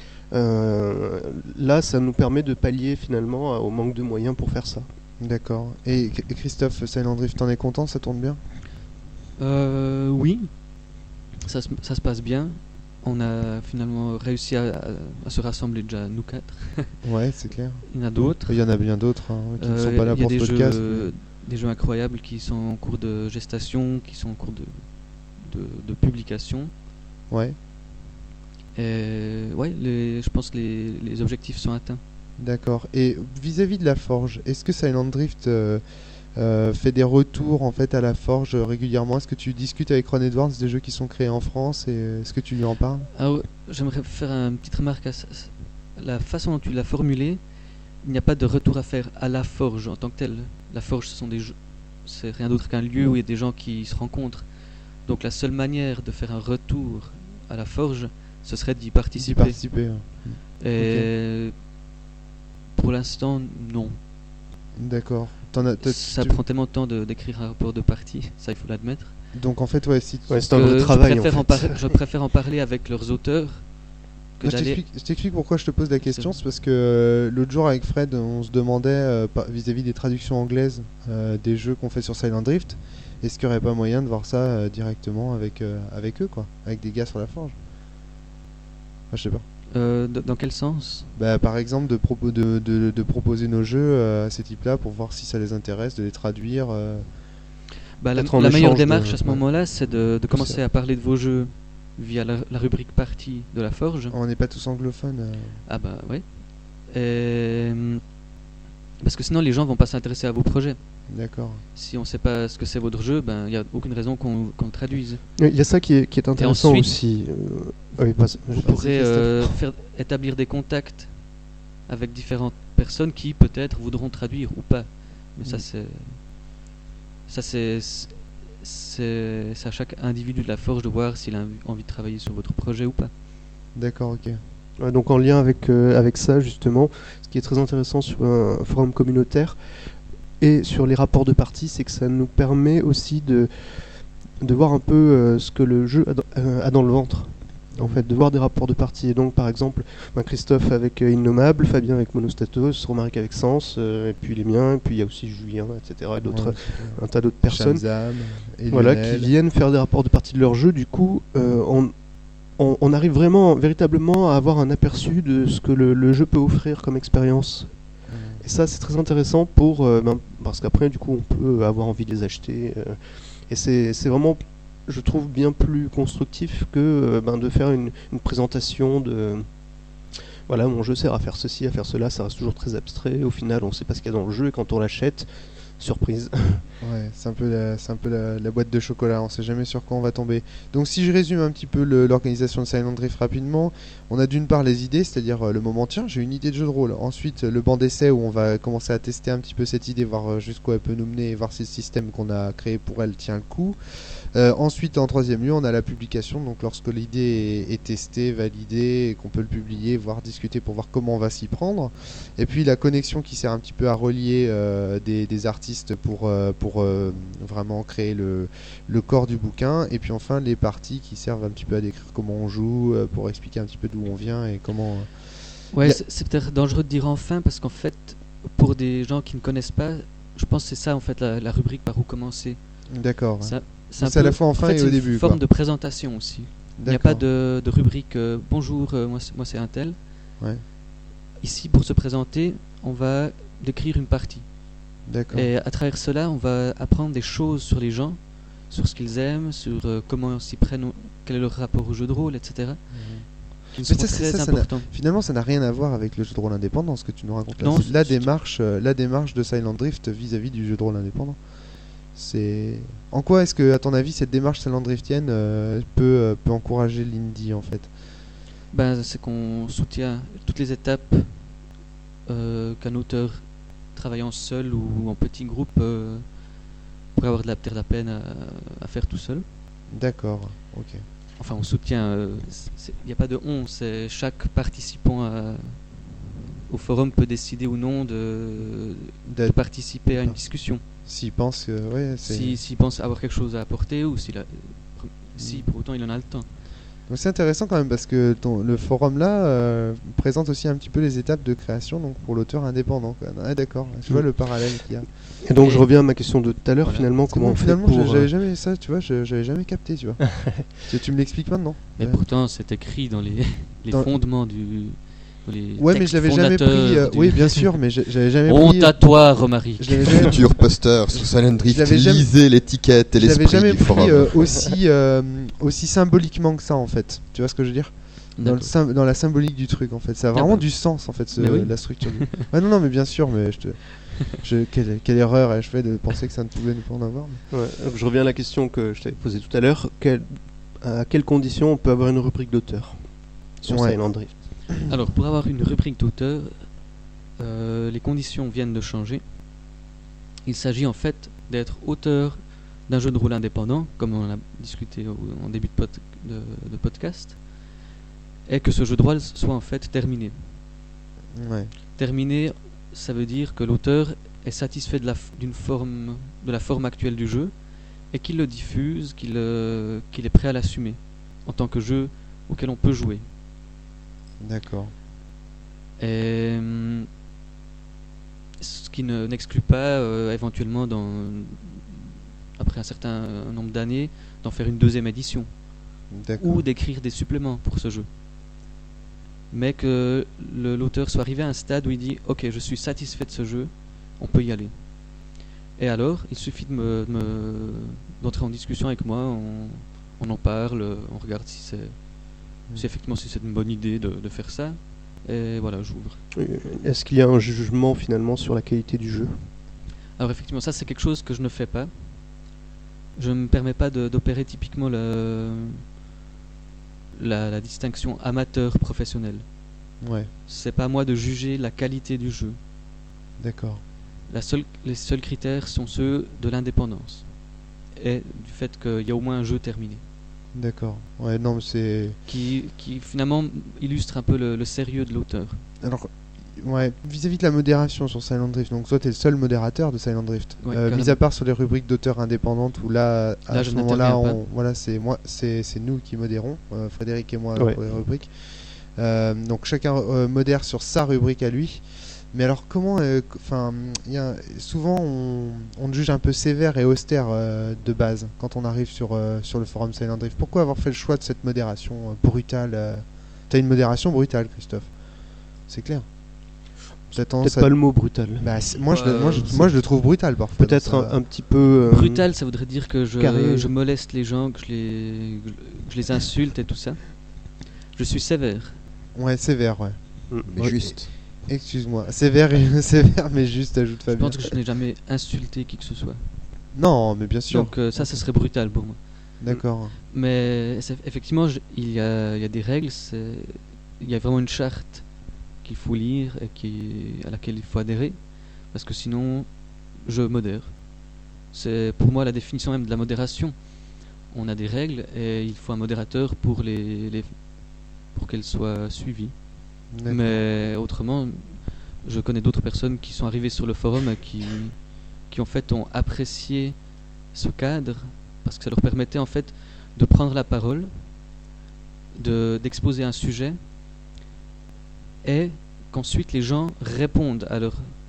Là, ça nous permet de pallier finalement au manque de moyens pour faire ça. D'accord. Et Christophe, Silent Drift, t'en es content? Ça tourne bien? Oui, ça se passe bien. On a finalement réussi à se rassembler déjà, nous 4. Ouais, c'est clair. Il y en a d'autres. Il y en a bien d'autres qui ne sont pas là Il y a pour ce podcast. des jeux incroyables qui sont en cours de gestation, qui sont en cours de publication. Ouais, Et ouais, je pense que les objectifs sont atteints. d'accord. Et vis-à-vis de la forge, est-ce que Silent Drift fait des retours en fait à la forge régulièrement? Est-ce que tu discutes avec Ron Edwards des jeux qui sont créés en France et est-ce que tu lui en parles? Alors, j'aimerais faire une petite remarque à ça. La façon dont tu l'as formulé, il n'y a pas de retour à faire à la forge en tant que telle. La forge, ce sont des jeux, c'est rien d'autre qu'un lieu où il y a des gens qui se rencontrent. Donc la seule manière de faire un retour à la forge, ce serait d'y D'y participer. participer. Et pour l'instant, non. D'accord. Ça prend tellement de temps d'écrire un rapport de partie, ça il faut l'admettre. Donc en fait, ouais, si Ouais, c'est un vrai travail. Je préfère en parler avec leurs auteurs que d'aller. Je t'explique pourquoi je te pose la question. C'est parce que l'autre jour avec Fred, on se demandait vis-à-vis des traductions anglaises des jeux qu'on fait sur Silent Drift, est-ce qu'il n'y aurait pas moyen de voir ça directement avec eux, quoi, avec des gars sur la forge. Enfin, je sais pas. Dans quel sens? Bah, par exemple, de proposer nos jeux à ces types-là pour voir si ça les intéresse, de les traduire. La Peut-être en meilleure échange démarche à ce ouais. moment-là, c'est de commencer à parler de vos jeux via la rubrique partie de la Forge. On n'est pas tous anglophones. Ah bah ouais. Parce que sinon les gens vont pas s'intéresser à vos projets. D'accord. Si on sait pas ce que c'est votre jeu, ben il y a aucune raison qu'on le traduise. Il y a ça qui est intéressant ensuite, aussi. Vous pourrez faire établir des contacts avec différentes personnes qui peut-être voudront traduire ou pas. Mais c'est à chaque individu de la Forge de voir s'il a envie de travailler sur votre projet ou pas. D'accord, ok. Ouais, donc en lien avec ça justement, ce qui est très intéressant sur un forum communautaire et sur les rapports de partie, c'est que ça nous permet aussi de voir un peu ce que le jeu a dans le ventre. En fait, de voir des rapports de partie. Et donc, par exemple, Christophe avec Innommable, Fabien avec Monostatos, Romaric avec Sens, et puis les miens, et puis il y a aussi Julien, etc. Et d'autres, un tas d'autres personnes qui viennent faire des rapports de partie de leur jeu. Du coup, on arrive véritablement à avoir un aperçu de ce que le jeu peut offrir comme expérience. Et ça, c'est très intéressant parce qu'après, du coup, on peut avoir envie de les acheter. Et c'est vraiment, je trouve, bien plus constructif que de faire une présentation de... Voilà, mon jeu sert à faire ceci, à faire cela. Ça reste toujours très abstrait. Au final, on ne sait pas ce qu'il y a dans le jeu. Et quand on l'achète, surprise. Ouais, c'est un peu la boîte de chocolat, on sait jamais sur quoi on va tomber. Donc si je résume un petit peu l'organisation de Silent Drift rapidement, on a d'une part les idées, c'est-à-dire le moment tiens j'ai une idée de jeu de rôle, ensuite le banc d'essai où on va commencer à tester un petit peu cette idée, voir jusqu'où elle peut nous mener et voir si le système qu'on a créé pour elle tient le coup. Ensuite en troisième lieu on a la publication, donc lorsque l'idée est testée, validée et qu'on peut le publier, voire discuter pour voir comment on va s'y prendre. Et puis la connexion qui sert un petit peu à relier des artistes pour vraiment créer le corps du bouquin. Et puis enfin les parties qui servent un petit peu à décrire comment on joue, pour expliquer un petit peu d'où on vient et comment... Ouais, c'est peut-être dangereux de dire enfin parce qu'en fait pour des gens qui ne connaissent pas, je pense que c'est ça en fait la rubrique par où commencer. D'accord. Ouais. C'est un C'est à peu- la fois en fin fait, et c'est au une début. forme quoi. de présentation aussi. Il n'y a pas de rubrique bonjour, moi c'est un tel. Ouais. Ici, pour se présenter, on va décrire une partie. D'accord. Et à travers cela, on va apprendre des choses sur les gens, sur ce qu'ils aiment, sur comment ils s'y prennent, quel est leur rapport au jeu de rôle, etc. Qui sont ça, très ça n'a- importants. Finalement, ça n'a rien à voir avec le jeu de rôle indépendant, ce que tu nous racontes là. Non, C'est la démarche de Silent Drift vis-à-vis du jeu de rôle indépendant. C'est en quoi est-ce que, à ton avis, cette démarche Silent Driftienne peut encourager l'indie en fait? Ben, c'est qu'on soutient toutes les étapes qu'un auteur travaillant seul ou en petit groupe pourrait avoir de la peine à faire tout seul. D'accord. Ok. Enfin, on soutient. Il n'y a pas de on, c'est chaque participant au forum peut décider ou non de participer à une discussion. S'il pense que ouais, c'est. S'il pense avoir quelque chose à apporter ou si pour autant il en a le temps. Donc c'est intéressant quand même parce que le forum là présente aussi un petit peu les étapes de création donc pour l'auteur indépendant. Quoi. Ah, d'accord. Je vois le parallèle qu'il y a. Et donc je reviens à ma question de tout à l'heure, Voilà. finalement, Parce que comment moi, on fait finalement, pour... j'avais jamais ça, tu vois, j'avais jamais capté, tu vois. tu me l'expliques maintenant. Mais Ouais. pourtant, c'est écrit dans les Dans- fondements du. Dans les Ouais, mais textes je l'avais jamais pris. fondateurs du- Oui, bien sûr, mais j'avais jamais Honte pris. à toi, Romaric. Je l'avais jamais, Futur poster sur Silent Drift, Je l'avais jamais- lisez l'étiquette et je l'avais l'esprit jamais du pris forum. aussi symboliquement que ça en fait. Tu vois ce que je veux dire? D'accord. Dans la symbolique du truc en fait. Ça a Ah vraiment bah. du sens en fait, Mais oui. la structure. Ouais, non, mais bien sûr, mais quelle erreur ai-je fait de penser que ça ne pouvait ne pas en avoir. Ouais, donc je reviens à la question que je t'avais posée tout à l'heure. À quelles conditions on peut avoir une rubrique d'auteur sur Ouais. Silent Drift? Alors, pour avoir une rubrique d'auteur, les conditions viennent de changer. Il s'agit en fait d'être auteur d'un jeu de rôle indépendant, comme on a discuté en début de podcast, et que ce jeu de rôle soit en fait terminé. Ouais. Terminé, ça veut dire que l'auteur est satisfait de la forme actuelle du jeu et qu'il le diffuse, qu'il est prêt à l'assumer en tant que jeu auquel on peut jouer. D'accord. Et ce qui n'exclut pas éventuellement après un certain nombre d'années d'en faire une deuxième édition D'accord. ou d'écrire des suppléments pour ce jeu. Mais que l'auteur soit arrivé à un stade où il dit ok, je suis satisfait de ce jeu, on peut y aller. Et alors, il suffit d'entrer en discussion avec moi, on en parle, on regarde si effectivement si c'est une bonne idée de faire ça. Et voilà, j'ouvre. Est-ce qu'il y a un jugement finalement sur la qualité du jeu? Alors effectivement, ça c'est quelque chose que je ne fais pas. Je ne me permets pas d'opérer typiquement la distinction amateur-professionnel. Ouais. C'est pas à moi de juger la qualité du jeu. D'accord. Les seuls critères sont ceux de l'indépendance et du fait qu'il y a au moins un jeu terminé. D'accord. Ouais, non, mais c'est. Qui finalement illustre un peu le sérieux de l'auteur. Alors, ouais, vis-à-vis de la modération sur Silent Drift, donc toi, t'es le seul modérateur de Silent Drift. Ouais, Mis carrément. à part sur les rubriques d'auteurs indépendantes où là, à Là, ce je moment-là, n'interviens pas. voilà, c'est nous qui modérons, Frédéric et moi Ouais. pour les rubriques. Donc chacun modère sur sa rubrique à lui. Mais alors comment, souvent on juge un peu sévère et austère de base quand on arrive sur le forum Silent Drift. Pourquoi avoir fait le choix de cette modération brutale T'as une modération brutale, Christophe. C'est clair. T'as tendance Peut-être pas le mot brutal. Bah, moi je le trouve brutal parfois. Peut-être donc ça- un petit peu... Brutal, ça voudrait dire que carré. je moleste les gens, que je les insulte et tout ça. Je suis sévère. Ouais, sévère, ouais. Mais Ouais. juste. Excuse-moi. Sévère, sévère, mais juste, ajoute Je Fabien. pense que je n'ai jamais insulté qui que ce soit. Non, mais bien sûr. Donc ça serait brutal pour moi. D'accord. Mais effectivement, il y a des règles, il y a vraiment une charte qu'il faut lire et à laquelle il faut adhérer, parce que sinon, je modère. C'est pour moi la définition même de la modération. On a des règles et il faut un modérateur pour qu'elles soient suivies. D'accord. Mais autrement, je connais d'autres personnes qui sont arrivées sur le forum et qui en fait ont apprécié ce cadre parce que ça leur permettait en fait de prendre la parole, d'exposer un sujet et qu'ensuite les gens répondent à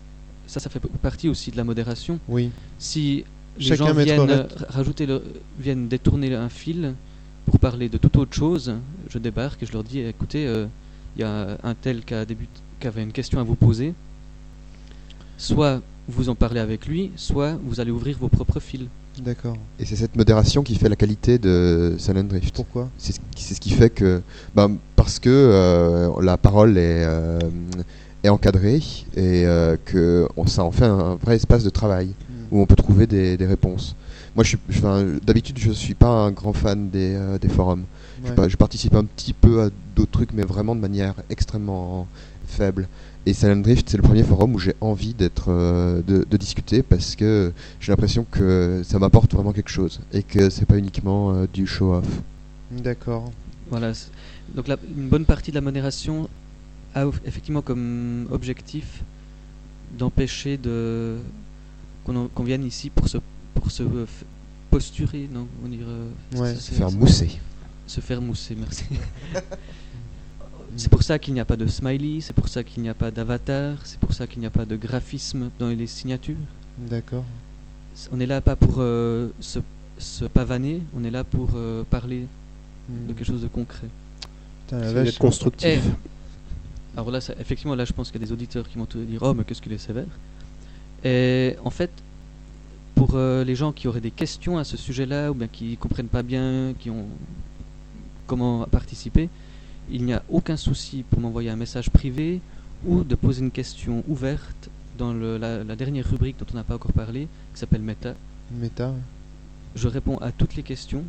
ça fait partie aussi de la modération. Oui. Si les Chacun gens mettrait- viennent détourner un fil pour parler de toute autre chose, je débarque et je leur dis écoutez, il y a un tel qui avait une question à vous poser. Soit vous en parlez avec lui, soit vous allez ouvrir vos propres fils. D'accord. Et c'est cette modération qui fait la qualité de Silent Drift. Pourquoi? C'est ce qui fait que, parce que la parole est encadrée et que ça en fait un vrai espace de travail où on peut trouver des réponses. Moi, d'habitude, je suis pas un grand fan des forums. Ouais. Je participe un petit peu à d'autres trucs, mais vraiment de manière extrêmement faible. Et Silent Drift, c'est le premier forum où j'ai envie de discuter parce que j'ai l'impression que ça m'apporte vraiment quelque chose et que c'est pas uniquement du show-off. D'accord. Voilà. Donc une bonne partie de la modération a effectivement comme objectif d'empêcher qu'on vienne ici pour se posturer, non, on dirait, Ouais. Se faire mousser. se faire mousser, merci. C'est pour ça qu'il n'y a pas de smiley, c'est pour ça qu'il n'y a pas d'avatar, c'est pour ça qu'il n'y a pas de graphisme dans les signatures. D'accord. On n'est là pas pour se pavaner, on est là pour parler de quelque chose de concret. Putain, la C'est vache. d'être constructif. Alors là, effectivement, là, je pense qu'il y a des auditeurs qui vont te dire « Oh, mais qu'est-ce qu'il est sévère !» Et en fait, pour les gens qui auraient des questions à ce sujet-là, ou bien qui ne comprennent pas bien, qui ont comment participer, il n'y a aucun souci pour m'envoyer un message privé ou de poser une question ouverte dans la dernière rubrique dont on n'a pas encore parlé, qui s'appelle Meta. Méta. Je réponds à toutes les questions.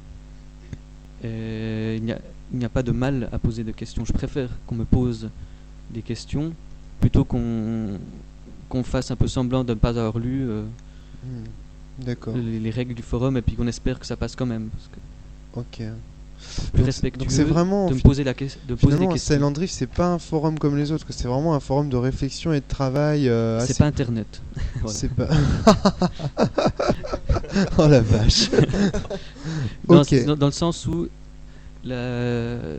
Et il n'y a pas de mal à poser de questions. Je préfère qu'on me pose des questions plutôt qu'on fasse un peu semblant de ne pas avoir lu D'accord. les règles du forum et puis qu'on espère que ça passe quand même. Parce que Ok. plus respectueux Donc c'est vraiment de me poser, de poser des finalement questions. Silent Drift, c'est pas un forum comme les autres, que c'est vraiment un forum de réflexion et de travail. C'est pas Internet. Voilà. C'est pas. Oh la vache. Non, Ok. c'est dans le sens où la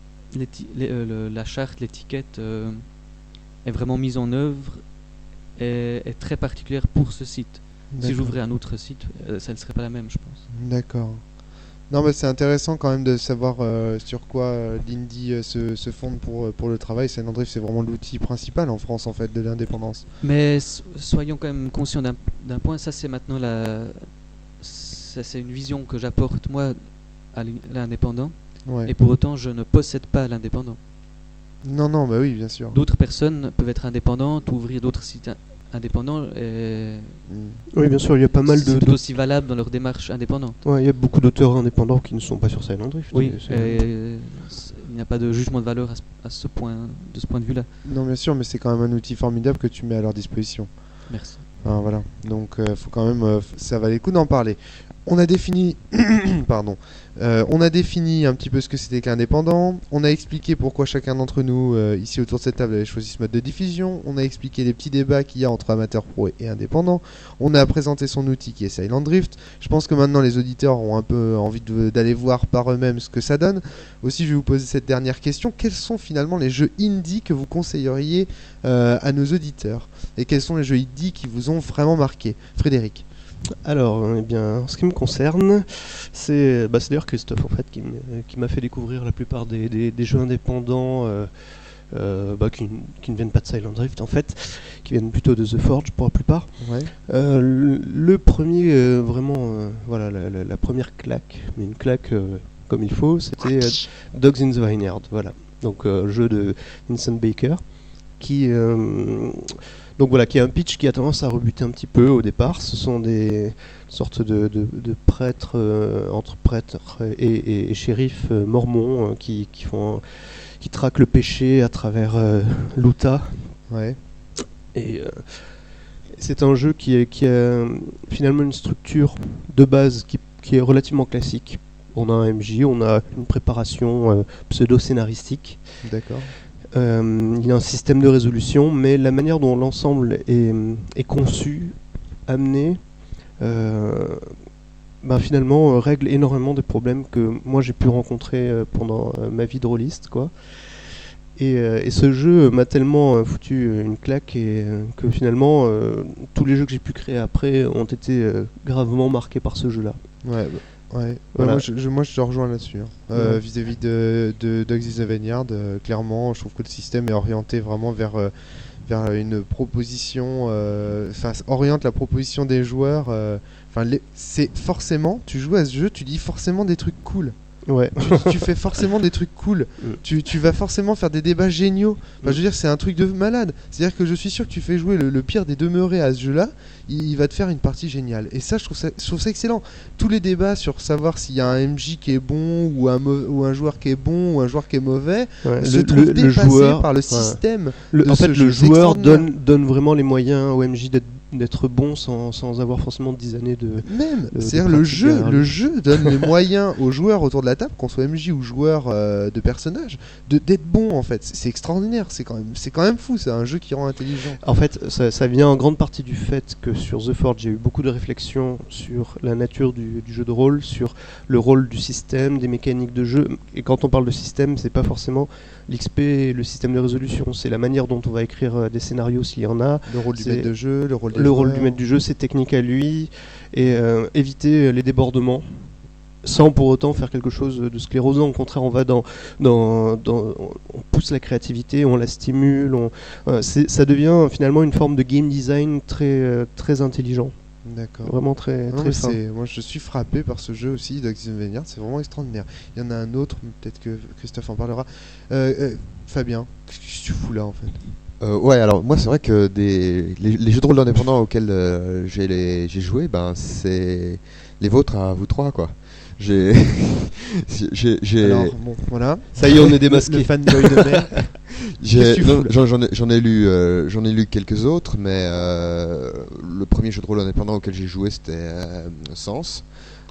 charte, l'étiquette est vraiment mise en œuvre et est très particulière pour ce site. Si D'accord. j'ouvrais un autre site, ça ne serait pas la même, je pense. D'accord. Non, mais c'est intéressant quand même de savoir sur quoi l'indie se fonde pour le travail. Silent Drift, c'est vraiment l'outil principal en France en fait de l'indépendance. Mais soyons quand même conscients d'un point, ça c'est maintenant c'est une vision que j'apporte moi à l'indépendant, Ouais. et pour autant je ne possède pas l'indépendant. Non, non, bah oui, bien sûr. D'autres personnes peuvent être indépendantes ou ouvrir d'autres sites indépendants et Oui, bien sûr, il y a pas mal c'est de. tout aussi valable dans leur démarche indépendante. Ouais, il y a beaucoup d'auteurs indépendants qui ne sont pas sur Silent Drift. Oui, C'est- il n'y a pas de jugement de valeur de ce point de vue-là. Non, bien sûr, mais c'est quand même un outil formidable que tu mets à leur disposition. Merci. Enfin, voilà. Donc, faut quand même, ça valait le coup d'en parler. On a défini, pardon, on a défini un petit peu ce que c'était qu'indépendant. On a expliqué pourquoi chacun d'entre nous, ici autour de cette table, avait choisi ce mode de diffusion. On a expliqué les petits débats qu'il y a entre amateurs pro et indépendants. On a présenté son outil qui est Silent Drift. Je pense que maintenant les auditeurs ont un peu envie d'aller voir par eux-mêmes ce que ça donne. Aussi, je vais vous poser cette dernière question. Quels sont finalement les jeux indie que vous conseilleriez à nos auditeurs? Et quels sont les jeux indie qui vous ont vraiment marqué? Frédéric. Alors, eh bien, en ce qui me concerne, c'est d'ailleurs Christophe en fait qui m'a fait découvrir la plupart des jeux indépendants qui ne viennent pas de Silent Drift en fait, qui viennent plutôt de The Forge pour la plupart. Ouais. Le premier, vraiment, voilà, la première claque, mais une claque comme il faut, c'était Dogs in the Vineyard, voilà. Donc, jeu de Vincent Baker, qui qui a un pitch qui a tendance à rebuter un petit peu au départ. Ce sont des sortes de prêtres, entre prêtres et shérifs mormons qui traquent le péché à travers l'Utah. Ouais. Et c'est un jeu qui a finalement une structure de base qui est relativement classique. On a un MJ, on a une préparation pseudo-scénaristique. D'accord. Il y a un système de résolution, mais la manière dont l'ensemble est conçu, amené, finalement règle énormément des problèmes que moi j'ai pu rencontrer pendant ma vie de rôliste, quoi. Et ce jeu m'a tellement foutu une claque que finalement tous les jeux que j'ai pu créer après ont été gravement marqués par ce jeu-là. Ouais. Ouais. Voilà. Moi je te rejoins là-dessus. Vis-à-vis de Dogs in the Vineyard, clairement, je trouve que le système est orienté vraiment vers une proposition, oriente la proposition des joueurs. C'est forcément, tu joues à ce jeu, tu dis forcément des trucs cool. Ouais. Tu fais forcément des trucs cool. Tu vas forcément faire des débats géniaux. Je veux dire, c'est un truc de malade. C'est-à-dire que je suis sûr que tu fais jouer le pire des demeurés à ce jeu-là, il va te faire une partie géniale. Et ça, je trouve ça excellent. Tous les débats sur savoir s'il y a un MJ qui est bon ou un joueur qui est bon ou un joueur qui est mauvais se trouvent dépassés par le système. En fait, jeu. le C'est joueur extraordinaire. donne vraiment les moyens au MJ d'être bon sans avoir forcément 10 années de... C'est-à-dire le jeu donne les moyens aux joueurs autour de la table, qu'on soit MJ ou joueur de personnage, d'être bon en fait. C'est extraordinaire, c'est quand même fou, c'est un jeu qui rend intelligent. En fait, ça vient en grande partie du fait que sur The Forge, j'ai eu beaucoup de réflexions sur la nature du jeu de rôle, sur le rôle du système, des mécaniques de jeu. Et quand on parle de système, c'est pas forcément l'XP et le système de résolution, c'est la manière dont on va écrire des scénarios s'il y en a. Le rôle du maître de jeu, le rôle du maître du jeu, ses techniques à lui, et éviter les débordements sans pour autant faire quelque chose de sclérosant. Au contraire, on va on pousse la créativité, on la stimule, ça devient finalement une forme de game design très intelligent. D'accord. Vraiment très fin. Moi je suis frappé par ce jeu aussi, Dogs in the Vineyard, c'est vraiment extraordinaire. Il y en a un autre, peut-être que Christophe en parlera. Fabien, qu'est-ce que tu fous là en fait? Ouais, alors moi c'est vrai que les jeux de rôle indépendants auxquels j'ai joué, ben c'est les vôtres à vous trois quoi. J'ai Alors bon, voilà. Ça y est, on est démasqué. Le fanboy de merde. J'en ai lu quelques autres, mais le premier jeu de rôle indépendant auquel j'ai joué c'était Sens,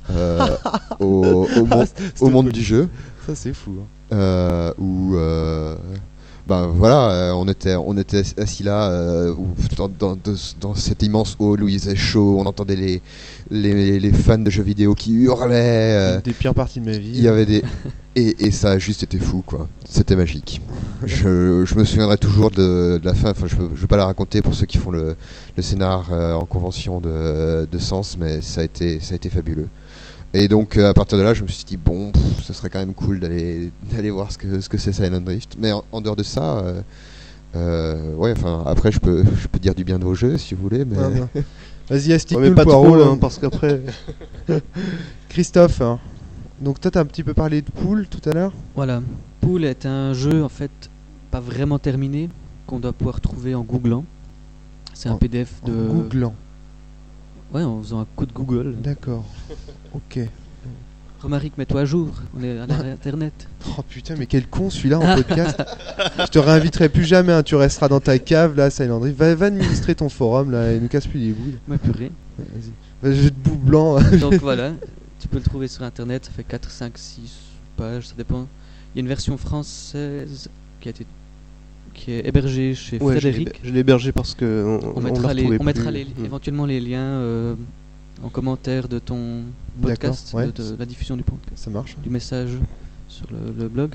au monde du jeu. Ça c'est fou. Hein. Où ben voilà, on était assis là dans cet immense hall où il faisait chaud, on entendait les fans de jeux vidéo qui hurlaient. Une des pires parties de ma vie. Il y avait et ça a juste été fou quoi. C'était magique. Je me souviendrai toujours de la fin. Enfin, je veux pas la raconter pour ceux qui font le scénar en convention de Sens, mais ça a été fabuleux. Et donc à partir de là, je me suis dit bon, ce serait quand même cool d'aller voir ce que c'est Silent Drift. Mais en dehors de ça, ouais, enfin après je peux dire du bien de vos jeux si vous voulez, mais non. Vas-y, astique-nous mais le pas poireau, trop, parce qu'après. Christophe, hein. Donc toi t'as un petit peu parlé de Pool tout à l'heure. Voilà, Pool est un jeu en fait pas vraiment terminé qu'on doit pouvoir trouver en googlant. C'est un PDF de. En googlant. Ouais, en faisant un coup de Google. D'accord. Ok. Romaric, mets-toi à jour, on est à internet. Oh putain, mais quel con celui-là en podcast. Je te réinviterai plus jamais, hein. Tu resteras dans ta cave là, Silent Drift. Va administrer ton forum là et nous casse plus les bouilles. Ouais, purée. Vas-y. Jeu de boue blanc. Donc voilà, tu peux le trouver sur internet, ça fait 4, 5, 6 pages, ça dépend. Il y a une version française qui est hébergée chez Frédéric. Je l'ai hébergé parce que on mettra éventuellement les liens en commentaire de ton podcast, ouais. de la diffusion du podcast. Ça marche. Du message sur le blog.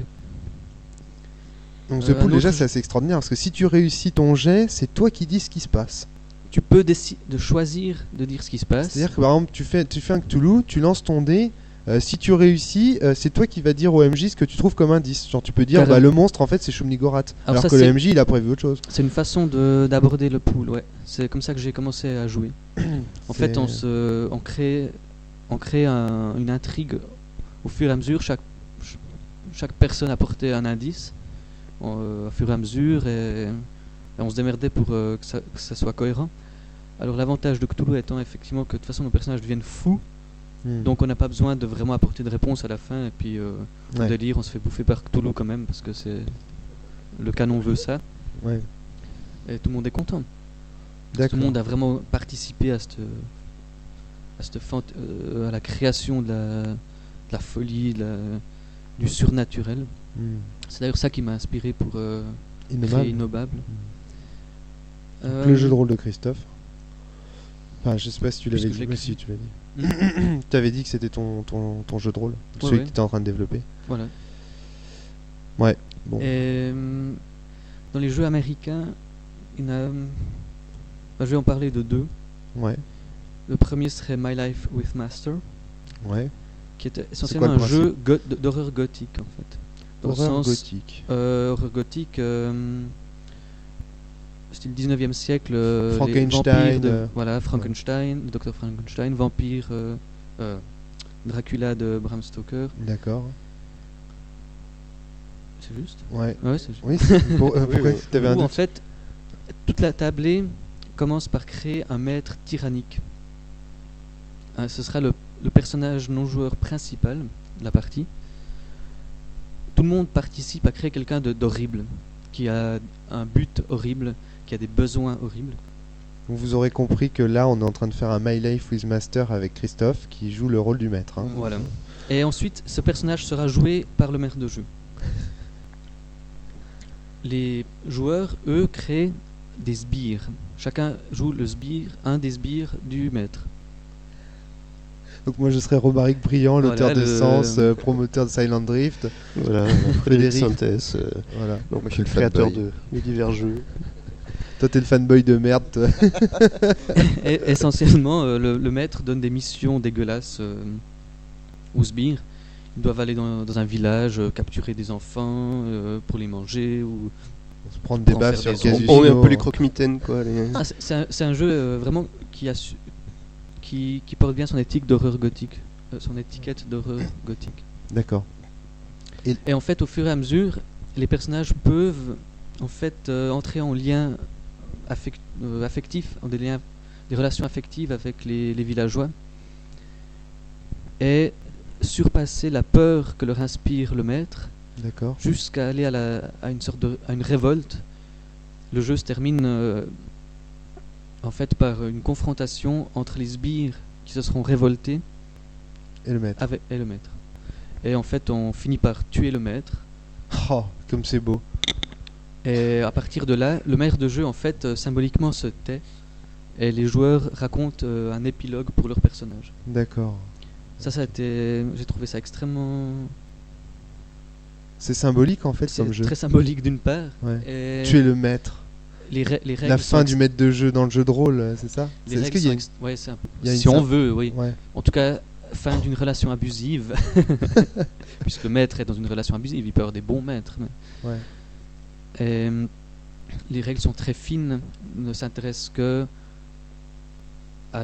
Donc The Pool déjà c'est assez extraordinaire parce que si tu réussis ton jet, c'est toi qui dis ce qui se passe. Tu peux de choisir de dire ce qui se passe. C'est-à-dire que par exemple tu fais un Cthulhu, tu lances ton dé. Si tu réussis, c'est toi qui vas dire au MJ ce que tu trouves comme indice. Genre tu peux dire le monstre en fait c'est Shumnigorat. Alors que le MJ il a prévu autre chose. C'est une façon d'aborder le pool, ouais. C'est comme ça que j'ai commencé à jouer. En fait on crée une intrigue au fur et à mesure. Chaque personne apportait un indice au fur et à mesure et on se démerdait pour que ça soit cohérent. Alors l'avantage de Cthulhu étant effectivement que de toute façon nos personnages deviennent fous. Donc on n'a pas besoin de vraiment apporter de réponse à la fin et puis au délire on se fait bouffer par Cthulhu quand même parce que le canon veut ça. Ouais. Et tout le monde est content. Tout le monde a vraiment participé à la création de la folie, du surnaturel. C'est d'ailleurs ça qui m'a inspiré pour créer Innobable. Le jeu de rôle de Christophe. Enfin, je sais pas si tu l'avais dit. Si tu l'as dit. Tu avais dit que c'était ton jeu de rôle, celui que tu étais en train de développer. Voilà. Ouais. Bon. Et dans les jeux américains, il y en a, je vais en parler de deux. Ouais, Le premier serait My Life with Master, ouais. qui est quoi essentiellement le un principe jeu d'horreur gothique en fait. Dans le Horreur sens, gothique. horreur gothique, style 19e siècle. Les Frankenstein, vampires voilà, Frankenstein, le docteur Frankenstein, vampire, Dracula de Bram Stoker. D'accord. C'est juste. Ouais. Ouais, c'est juste. Oui, pourquoi oui. t'avais un Où, en doute? fait, toute la tablée commence par créer un maître tyrannique. Ce sera le personnage non joueur principal de la partie. Tout le monde participe à créer quelqu'un d'horrible, qui a un but horrible, qui a des besoins horribles. Donc vous aurez compris que là, on est en train de faire un My Life with Master avec Christophe qui joue le rôle du maître. Hein. Voilà. Et ensuite, ce personnage sera joué par le maître de jeu. Les joueurs, eux, créent des sbires. Chacun joue le sbire, un des sbires du maître. Donc moi, je serai Romaric Briand, l'auteur Voilà, de le- Sens, promoteur de Silent Drift. Voilà, Frédéric. Frédéric Santès, Voilà. donc Moi, je suis le créateur fanboy. de divers jeux. Toi, t'es le fanboy de merde, toi. Et essentiellement, le maître donne des missions dégueulasses aux sbires. Ils doivent aller dans un village, capturer des enfants pour les manger. Ou... On se prend des Pour en baffes faire sur des Casino. On est un peu les croque-mitaines, quoi. Ah, c'est un jeu vraiment qui porte bien son éthique d'horreur gothique, son étiquette d'horreur gothique. D'accord. Et en fait, au fur et à mesure, les personnages peuvent en fait entrer en lien affectif, en des relations affectives avec les villageois, et surpasser la peur que leur inspire le maître, D'accord. jusqu'à aller à une révolte. Le jeu se termine en fait par une confrontation entre les sbires qui se seront révoltés Et le maître. et le maître. Et en fait, on finit par tuer le maître. Oh, comme c'est beau. Et à partir de là, le maître de jeu, en fait, symboliquement se tait. Et les joueurs racontent un épilogue pour leur personnage. D'accord. J'ai trouvé ça extrêmement... C'est symbolique en fait C'est comme jeu. très symbolique d'une part. Ouais. Et Tuer le maître. les règles La sont fin du maître de jeu dans le jeu de rôle, c'est ça? les Est-ce règles qu'il y a sont une... ouais, c'est un peu... il y a une Si on sym- veut, oui. Ouais. En tout cas, fin d'une relation abusive. Puisque le maître est dans une relation abusive, il peut y avoir des bons maîtres. Mais... Ouais. Et, les règles sont très fines, ne s'intéressent que à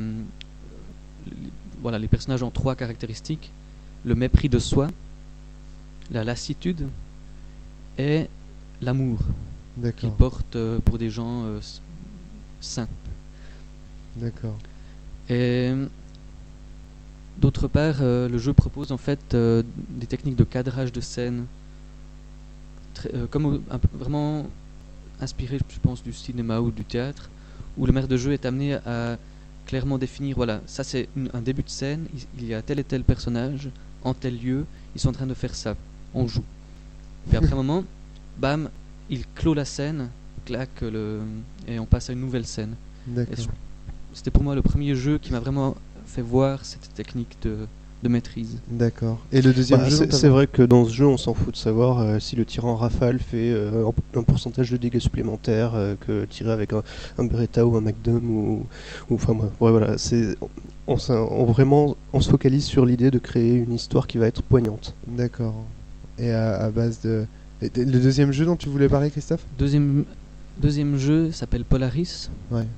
voilà, les personnages ont 3 caractéristiques: le mépris de soi, la lassitude et l'amour qu'ils D'accord. portent pour des gens sains. D'accord. Et d'autre part, le jeu propose en fait des techniques de cadrage de scène vraiment inspiré, je pense, du cinéma ou du théâtre, où le maître de jeu est amené à clairement définir, voilà, ça c'est un début de scène, il y a tel et tel personnage, en tel lieu, ils sont en train de faire ça, on joue. Puis après un moment, bam, il clôt la scène, claque, et on passe à une nouvelle scène. D'accord. C'était pour moi le premier jeu qui m'a vraiment fait voir cette technique de maîtrise. D'accord. Et le deuxième Bah, jeu dont c'est vrai que dans ce jeu, on s'en fout de savoir si le tir en rafale fait un pourcentage de dégâts supplémentaires que tirer avec un Beretta ou un Magnum ou enfin ouais, voilà, on se focalise sur l'idée de créer une histoire qui va être poignante. D'accord. Et à base de... Et le deuxième jeu dont tu voulais parler, Christophe? Deuxième jeu s'appelle Polaris. Ouais.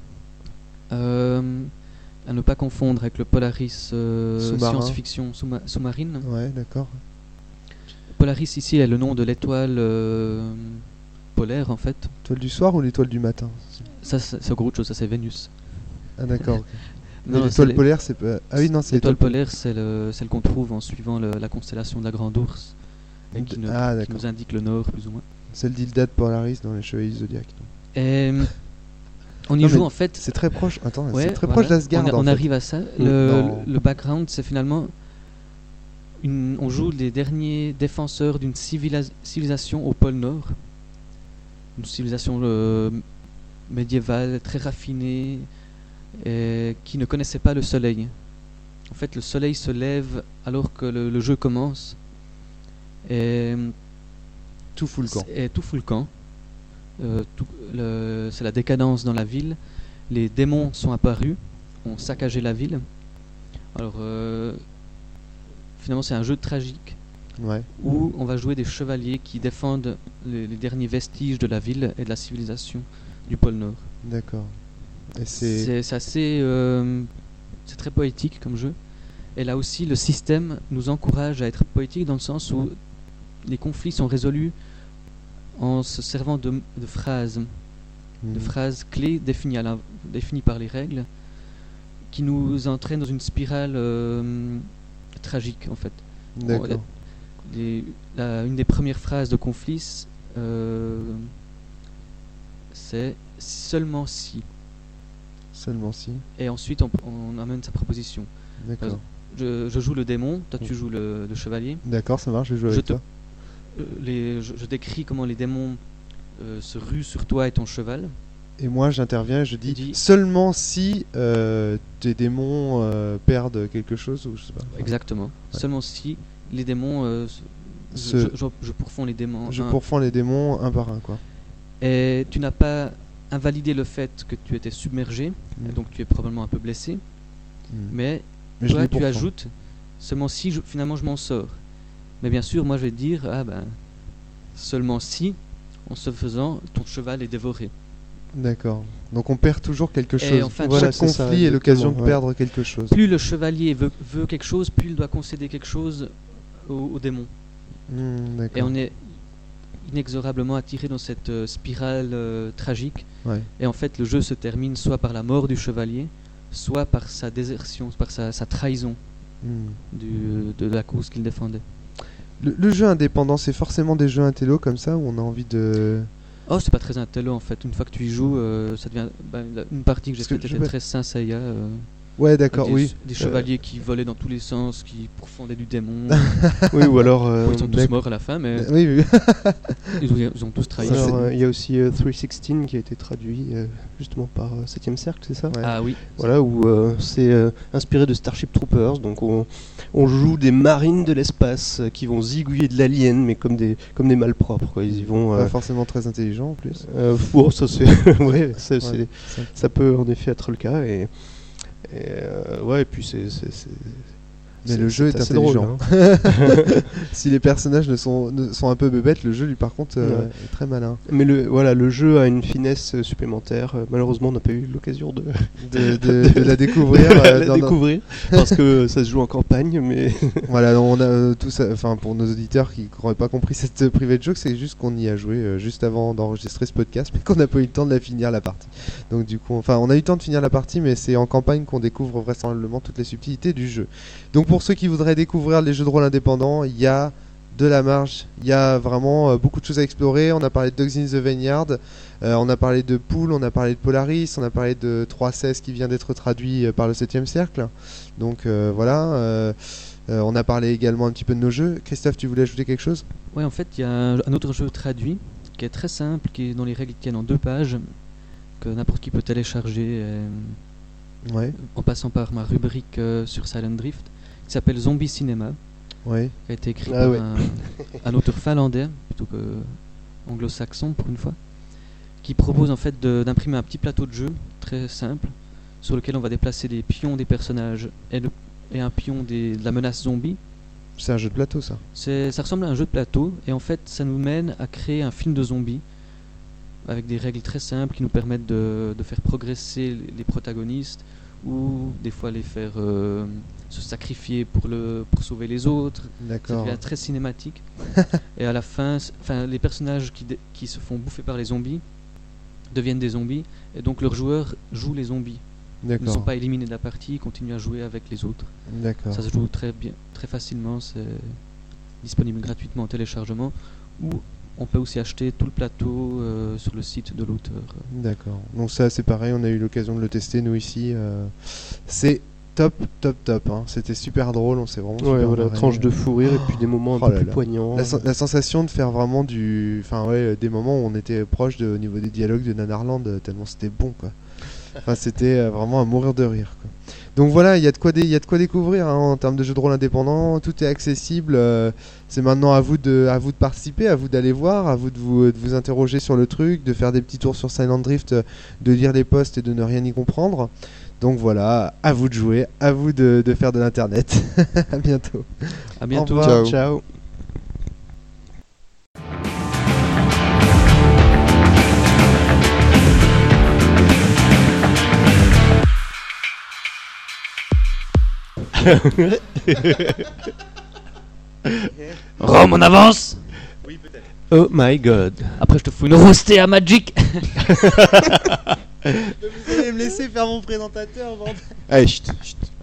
À ne pas confondre avec le Polaris Sous-marin. science-fiction sous-marine. Ouais, d'accord. Polaris ici est le nom de l'étoile polaire en fait. L'étoile du soir ou l'étoile du matin? Ça c'est encore autre chose, ça c'est Vénus. Ah d'accord. Ok. Non, Mais c'est l'étoile polaire, c'est pas... Ah oui, non, c'est l'étoile polaire, c'est celle qu'on trouve en suivant la constellation de la Grande Ourse et qui Ah qui d'accord. nous indique le nord plus ou moins. Celle d'Hilda de Polaris dans les Chevaliers du Zodiac. Et on y Non, joue mais en fait. C'est très proche. Attends, Ouais, c'est très voilà. proche d'Asgard. On en fait. arrive à ça. Non. Le background, c'est finalement on joue les derniers défenseurs d'une civilisation au pôle Nord, une civilisation médiévale très raffinée et qui ne connaissait pas le soleil. En fait, le soleil se lève alors que le jeu commence. Et tout fout le camp. Et tout fout le camp. C'est la décadence dans la ville. Les démons sont apparus, ont saccagé la ville. Alors, finalement, c'est un jeu tragique Ouais. où on va jouer des chevaliers qui défendent les derniers vestiges de la ville et de la civilisation du pôle Nord. D'accord. Et c'est... C'est assez... c'est très poétique comme jeu. Et là aussi, le système nous encourage à être poétique dans le sens où les conflits sont résolus en se servant de phrases. De phrases clés définies par les règles qui nous entraînent dans une spirale tragique en fait. D'accord. Une des premières phrases de conflit c'est seulement si. Seulement si. Et ensuite on amène sa proposition. D'accord. Je joue le démon, toi tu joues le chevalier. D'accord, ça marche, je vais jouer avec toi. Je décris comment les démons se ruent sur toi et ton cheval. Et moi j'interviens et je dis, Tu dis- seulement si tes démons perdent quelque chose ou je sais pas. Exactement. Ouais. Seulement si les démons... je pourfonds les démons. Je pourfonds les démons un par un quoi. Et tu n'as pas invalidé le fait que tu étais submergé, et donc tu es probablement un peu blessé, mais je toi les tu pourfends. ajoutes seulement si finalement je m'en sors. Mais bien sûr, moi je vais te dire, seulement si, en se faisant, ton cheval est dévoré. D'accord. Donc on perd toujours quelque Et chose. enfin, Chaque Voilà, c'est ça, conflit est l'occasion de exactement, ouais. perdre quelque chose. Plus le chevalier veut quelque chose, plus il doit concéder quelque chose au démon. Et D'accord. on est inexorablement attiré dans cette spirale tragique. Ouais. Et en fait, le jeu se termine soit par la mort du chevalier, soit par sa désertion, par sa trahison de la cause qu'il défendait. Le jeu indépendant, c'est forcément des jeux intello comme ça où on a envie de... Oh, c'est pas très intello en fait. Une fois que tu y joues, ça devient une partie que j'ai Parce que faite je était vais- très Saint Seiya. Ouais, d'accord, Des, oui. des chevaliers qui volaient dans tous les sens, qui pourfendaient du démon. Oui, ou alors. Bon, ils sont tous mec- morts à la fin, mais Oui, oui. ils ont tous trahi. Ça, Alors, c'est- il y a aussi 316 qui a été traduit justement par 7ème Cercle, c'est ça? Ouais. Ah oui. Voilà, où c'est inspiré de Starship Troopers, donc on joue des marines de l'espace qui vont zigouiller de l'alien, mais comme des malpropres, quoi. Ils y vont. Pas forcément très intelligent en plus. Bon, ça c'est. Ouais, Ouais. ça peut en effet être le cas, et ouais, et puis Mais le jeu est assez intelligent. drôle, hein. Si les personnages sont un peu bébêtes, le jeu lui par contre Ouais. est très malin. Mais le jeu a une finesse supplémentaire. Malheureusement, on n'a pas eu l'occasion de De la découvrir. la dans- découvrir, parce que ça se joue en campagne, mais Voilà, on a tout ça. Enfin, pour nos auditeurs qui n'auraient pas compris cette private joke, c'est juste qu'on y a joué juste avant d'enregistrer ce podcast, mais qu'on n'a pas eu le temps de la finir la partie. Donc du coup, enfin, on a eu le temps de finir la partie, mais c'est en campagne qu'on découvre vraisemblablement toutes les subtilités du jeu. Donc pour ceux qui voudraient découvrir les jeux de rôle indépendants, il y a de la marge, il y a vraiment beaucoup de choses à explorer. On a parlé de Dogs in the Vineyard, on a parlé de Pool, on a parlé de Polaris, on a parlé de 3.16 qui vient d'être traduit par le 7ème Cercle. Donc voilà, on a parlé également un petit peu de nos jeux. Christophe, tu voulais ajouter quelque chose? Ouais, en fait, il y a un autre jeu traduit qui est très simple, qui est dans les règles qui tiennent en 2 pages, que n'importe qui peut télécharger Ouais, en passant par ma rubrique sur Silent Drift, qui s'appelle Zombie Cinema, ouais, qui a été écrit Ah par ouais. un auteur finlandais plutôt que anglo-saxon pour une fois, qui propose en fait d'imprimer un petit plateau de jeu très simple sur lequel on va déplacer des pions des personnages et un pion de la menace zombie. c'est un jeu de plateau ça. Ça ressemble à un jeu de plateau et en fait ça nous mène à créer un film de zombies avec des règles très simples qui nous permettent de faire progresser les protagonistes ou des fois les faire se sacrifier pour sauver les autres. Ça D'accord. devient très cinématique. Et à la fin, les personnages qui se font bouffer par les zombies deviennent des zombies et donc leurs joueurs jouent les zombies. Ils ne sont D'accord. pas éliminés de la partie, ils continuent à jouer avec les autres. D'accord. Ça se joue très bien, très facilement, c'est disponible gratuitement en téléchargement ou on peut aussi acheter tout le plateau sur le site de l'auteur. D'accord. Donc ça c'est pareil, on a eu l'occasion de le tester nous ici. C'est top, top, top. Hein. C'était super drôle, on s'est vraiment ouais, super voilà, marré. tranche de fou rire et puis des moments un Oh peu là plus là. poignants. La sensation de faire vraiment des moments où on était proche au niveau des dialogues de Nanarland, tellement c'était bon quoi. Enfin, c'était vraiment à mourir de rire quoi. Donc voilà, il y a de quoi découvrir hein, en termes de jeux de rôle indépendants. Tout est accessible. C'est maintenant à vous de participer, à vous d'aller voir, à vous de vous interroger sur le truc, de faire des petits tours sur Silent Drift, de lire les posts et de ne rien y comprendre. Donc voilà, à vous de jouer, à vous de faire de l'internet. À bientôt. À bientôt. Au revoir. Ciao. Rome, on avance. Oh my god. Après, je te fous une roastée à Magic. Vous allez me laisser faire mon présentateur, bordel. Allez, chut, chut.